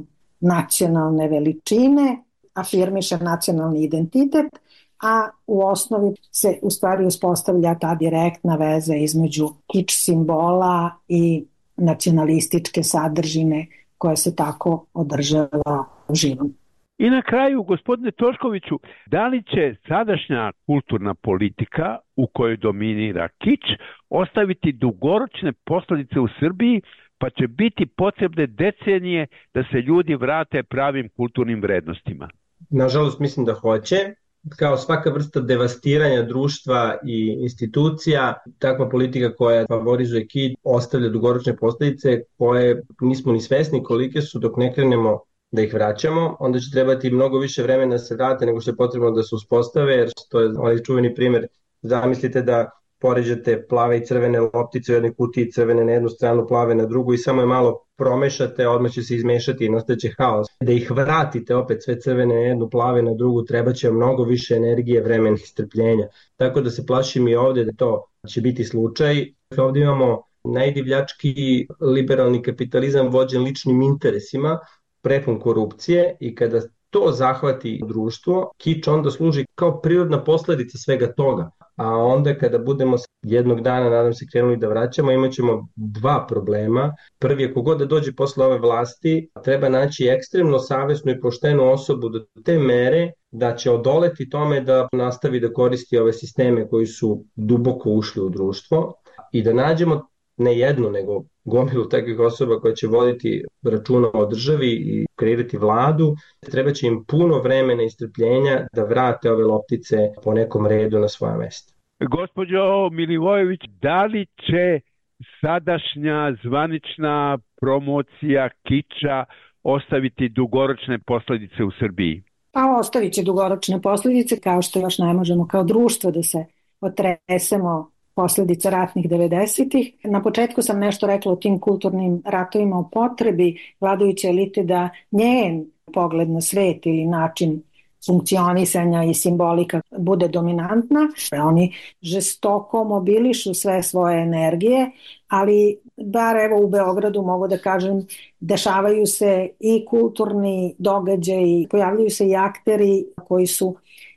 [SPEAKER 25] nacionalne veličine, afirmiše nacionalni identitet, a u osnovi se u stvari uspostavlja ta direktna veza između kič simbola i nacionalističke sadržine koja se tako održava živom.
[SPEAKER 8] I na kraju, gospodine Toškoviću, da li će sadašnja kulturna politika u kojoj dominira kič ostaviti dugoročne posljedice u Srbiji, pa će biti potrebne decenije da se ljudi vrate pravim kulturnim vrednostima?
[SPEAKER 26] Nažalost, mislim da hoće. Kao svaka vrsta devastiranja društva i institucija, takva politika koja favorizuje kič ostavlja dugoročne posljedice koje nismo ni svesni kolike su dok ne krenemo da ih vraćamo. Onda će trebati mnogo više vremena da se vrate nego što je potrebno da se uspostave, jer to je onaj čuveni primjer. Zamislite da poređate plave i crvene loptice u jednoj kutiji, crvene na jednu stranu, plave na drugu i samo je malo promešate, odmah će se izmešati i nastaće haos. Da ih vratite opet sve crvene na jednu, plave na drugu, treba će mnogo više energije, vremena i strpljenja. Tako da se plašim i ovdje da to će biti slučaj. Ovdje imamo najdivljački liberalni kapitalizam vođen ličnim interesima, prepun korupcije, i kada to zahvati društvo, kič onda služi kao prirodna posljedica svega toga. A onda kada budemo jednog dana, nadam se, krenuli da vraćamo, imat ćemo dva problema. Prvi je, kogod da dođe posle ove vlasti, treba naći ekstremno savesnu i poštenu osobu do te mere da će odoleti tome da nastavi da koristi ove sisteme koji su duboko ušli u društvo, i da nađemo ne jednu, nego gomilu takvih osoba koja će voditi računa o državi i kreirati vladu. Treba će im puno vremena i strpljenja da vrate ove loptice po nekom redu na svoja mesta.
[SPEAKER 8] Gospođo Milivojević, da li će sadašnja zvanična promocija kiča ostaviti dugoročne posljedice u Srbiji?
[SPEAKER 25] Pa ostavit će dugoročne posljedice, kao što još ne možemo kao društvo da se otresemo posljedica ratnih 90-ih. Na početku sam nešto rekla o tim kulturnim ratovima, o potrebi vladajuće elite da njen pogled na svet ili način funkcionisanja i simbolika bude dominantna. Oni žestoko mobilišu sve svoje energije, ali bar evo u Beogradu mogu da kažem, dešavaju se i kulturni događaji, pojavljaju se i akteri koji su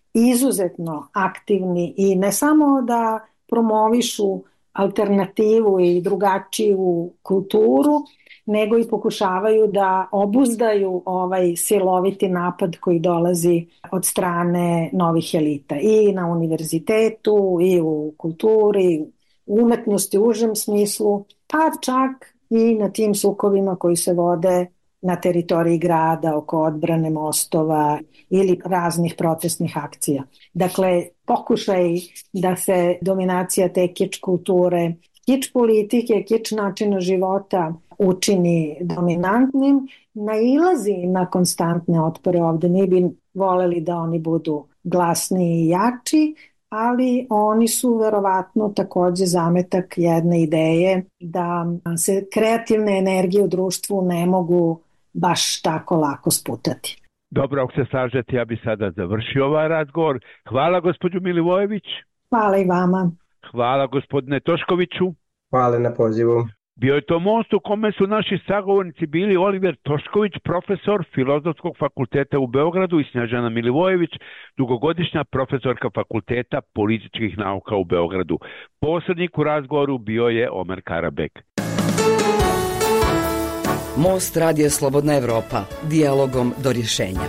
[SPEAKER 25] izuzetno aktivni i ne samo da promovišu alternativu i drugačiju kulturu, nego i pokušavaju da obuzdaju ovaj siloviti napad koji dolazi od strane novih elita i na univerzitetu i u kulturi, u umetnosti u užem smislu, pa čak i na tim sukobima koji se vode na teritoriji grada, oko odbrane mostova ili raznih protestnih akcija. Dakle, pokušaj da se dominacija te kič kulture, kič politike, kič načina života učini dominantnim, nailazi na konstantne otpore ovde. Mi bi voleli da oni budu glasniji i jači, ali oni su verovatno takođe zametak jedne ideje da se kreativne energije u društvu ne mogu baš tako lako sputati.
[SPEAKER 8] Dobro, ako se slažete, ja bi sada završio ovaj razgovor. Hvala gospođu Milivojević.
[SPEAKER 25] Hvala i vama.
[SPEAKER 8] Hvala gospodine Toškoviću.
[SPEAKER 26] Hvala na pozivu.
[SPEAKER 8] Bio je to most u kome su naši sagovornici bili Oliver Tošković, profesor Filozofskog fakulteta u Beogradu, i Snježana Milivojević, dugogodišnja profesorka Fakulteta političkih nauka u Beogradu. Posrednik u razgovoru bio je Omer Karabek.
[SPEAKER 6] Most Radija Slobodna Evropa, dijalogom do rješenja.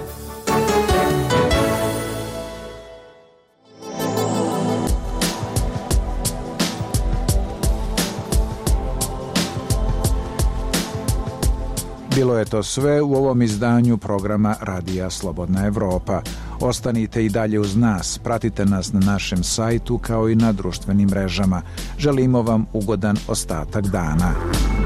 [SPEAKER 7] Bilo je to sve u ovom izdanju programa Radija Slobodna Evropa. Ostanite i dalje uz nas, pratite nas na našem sajtu kao i na društvenim mrežama. Želimo vam ugodan ostatak dana.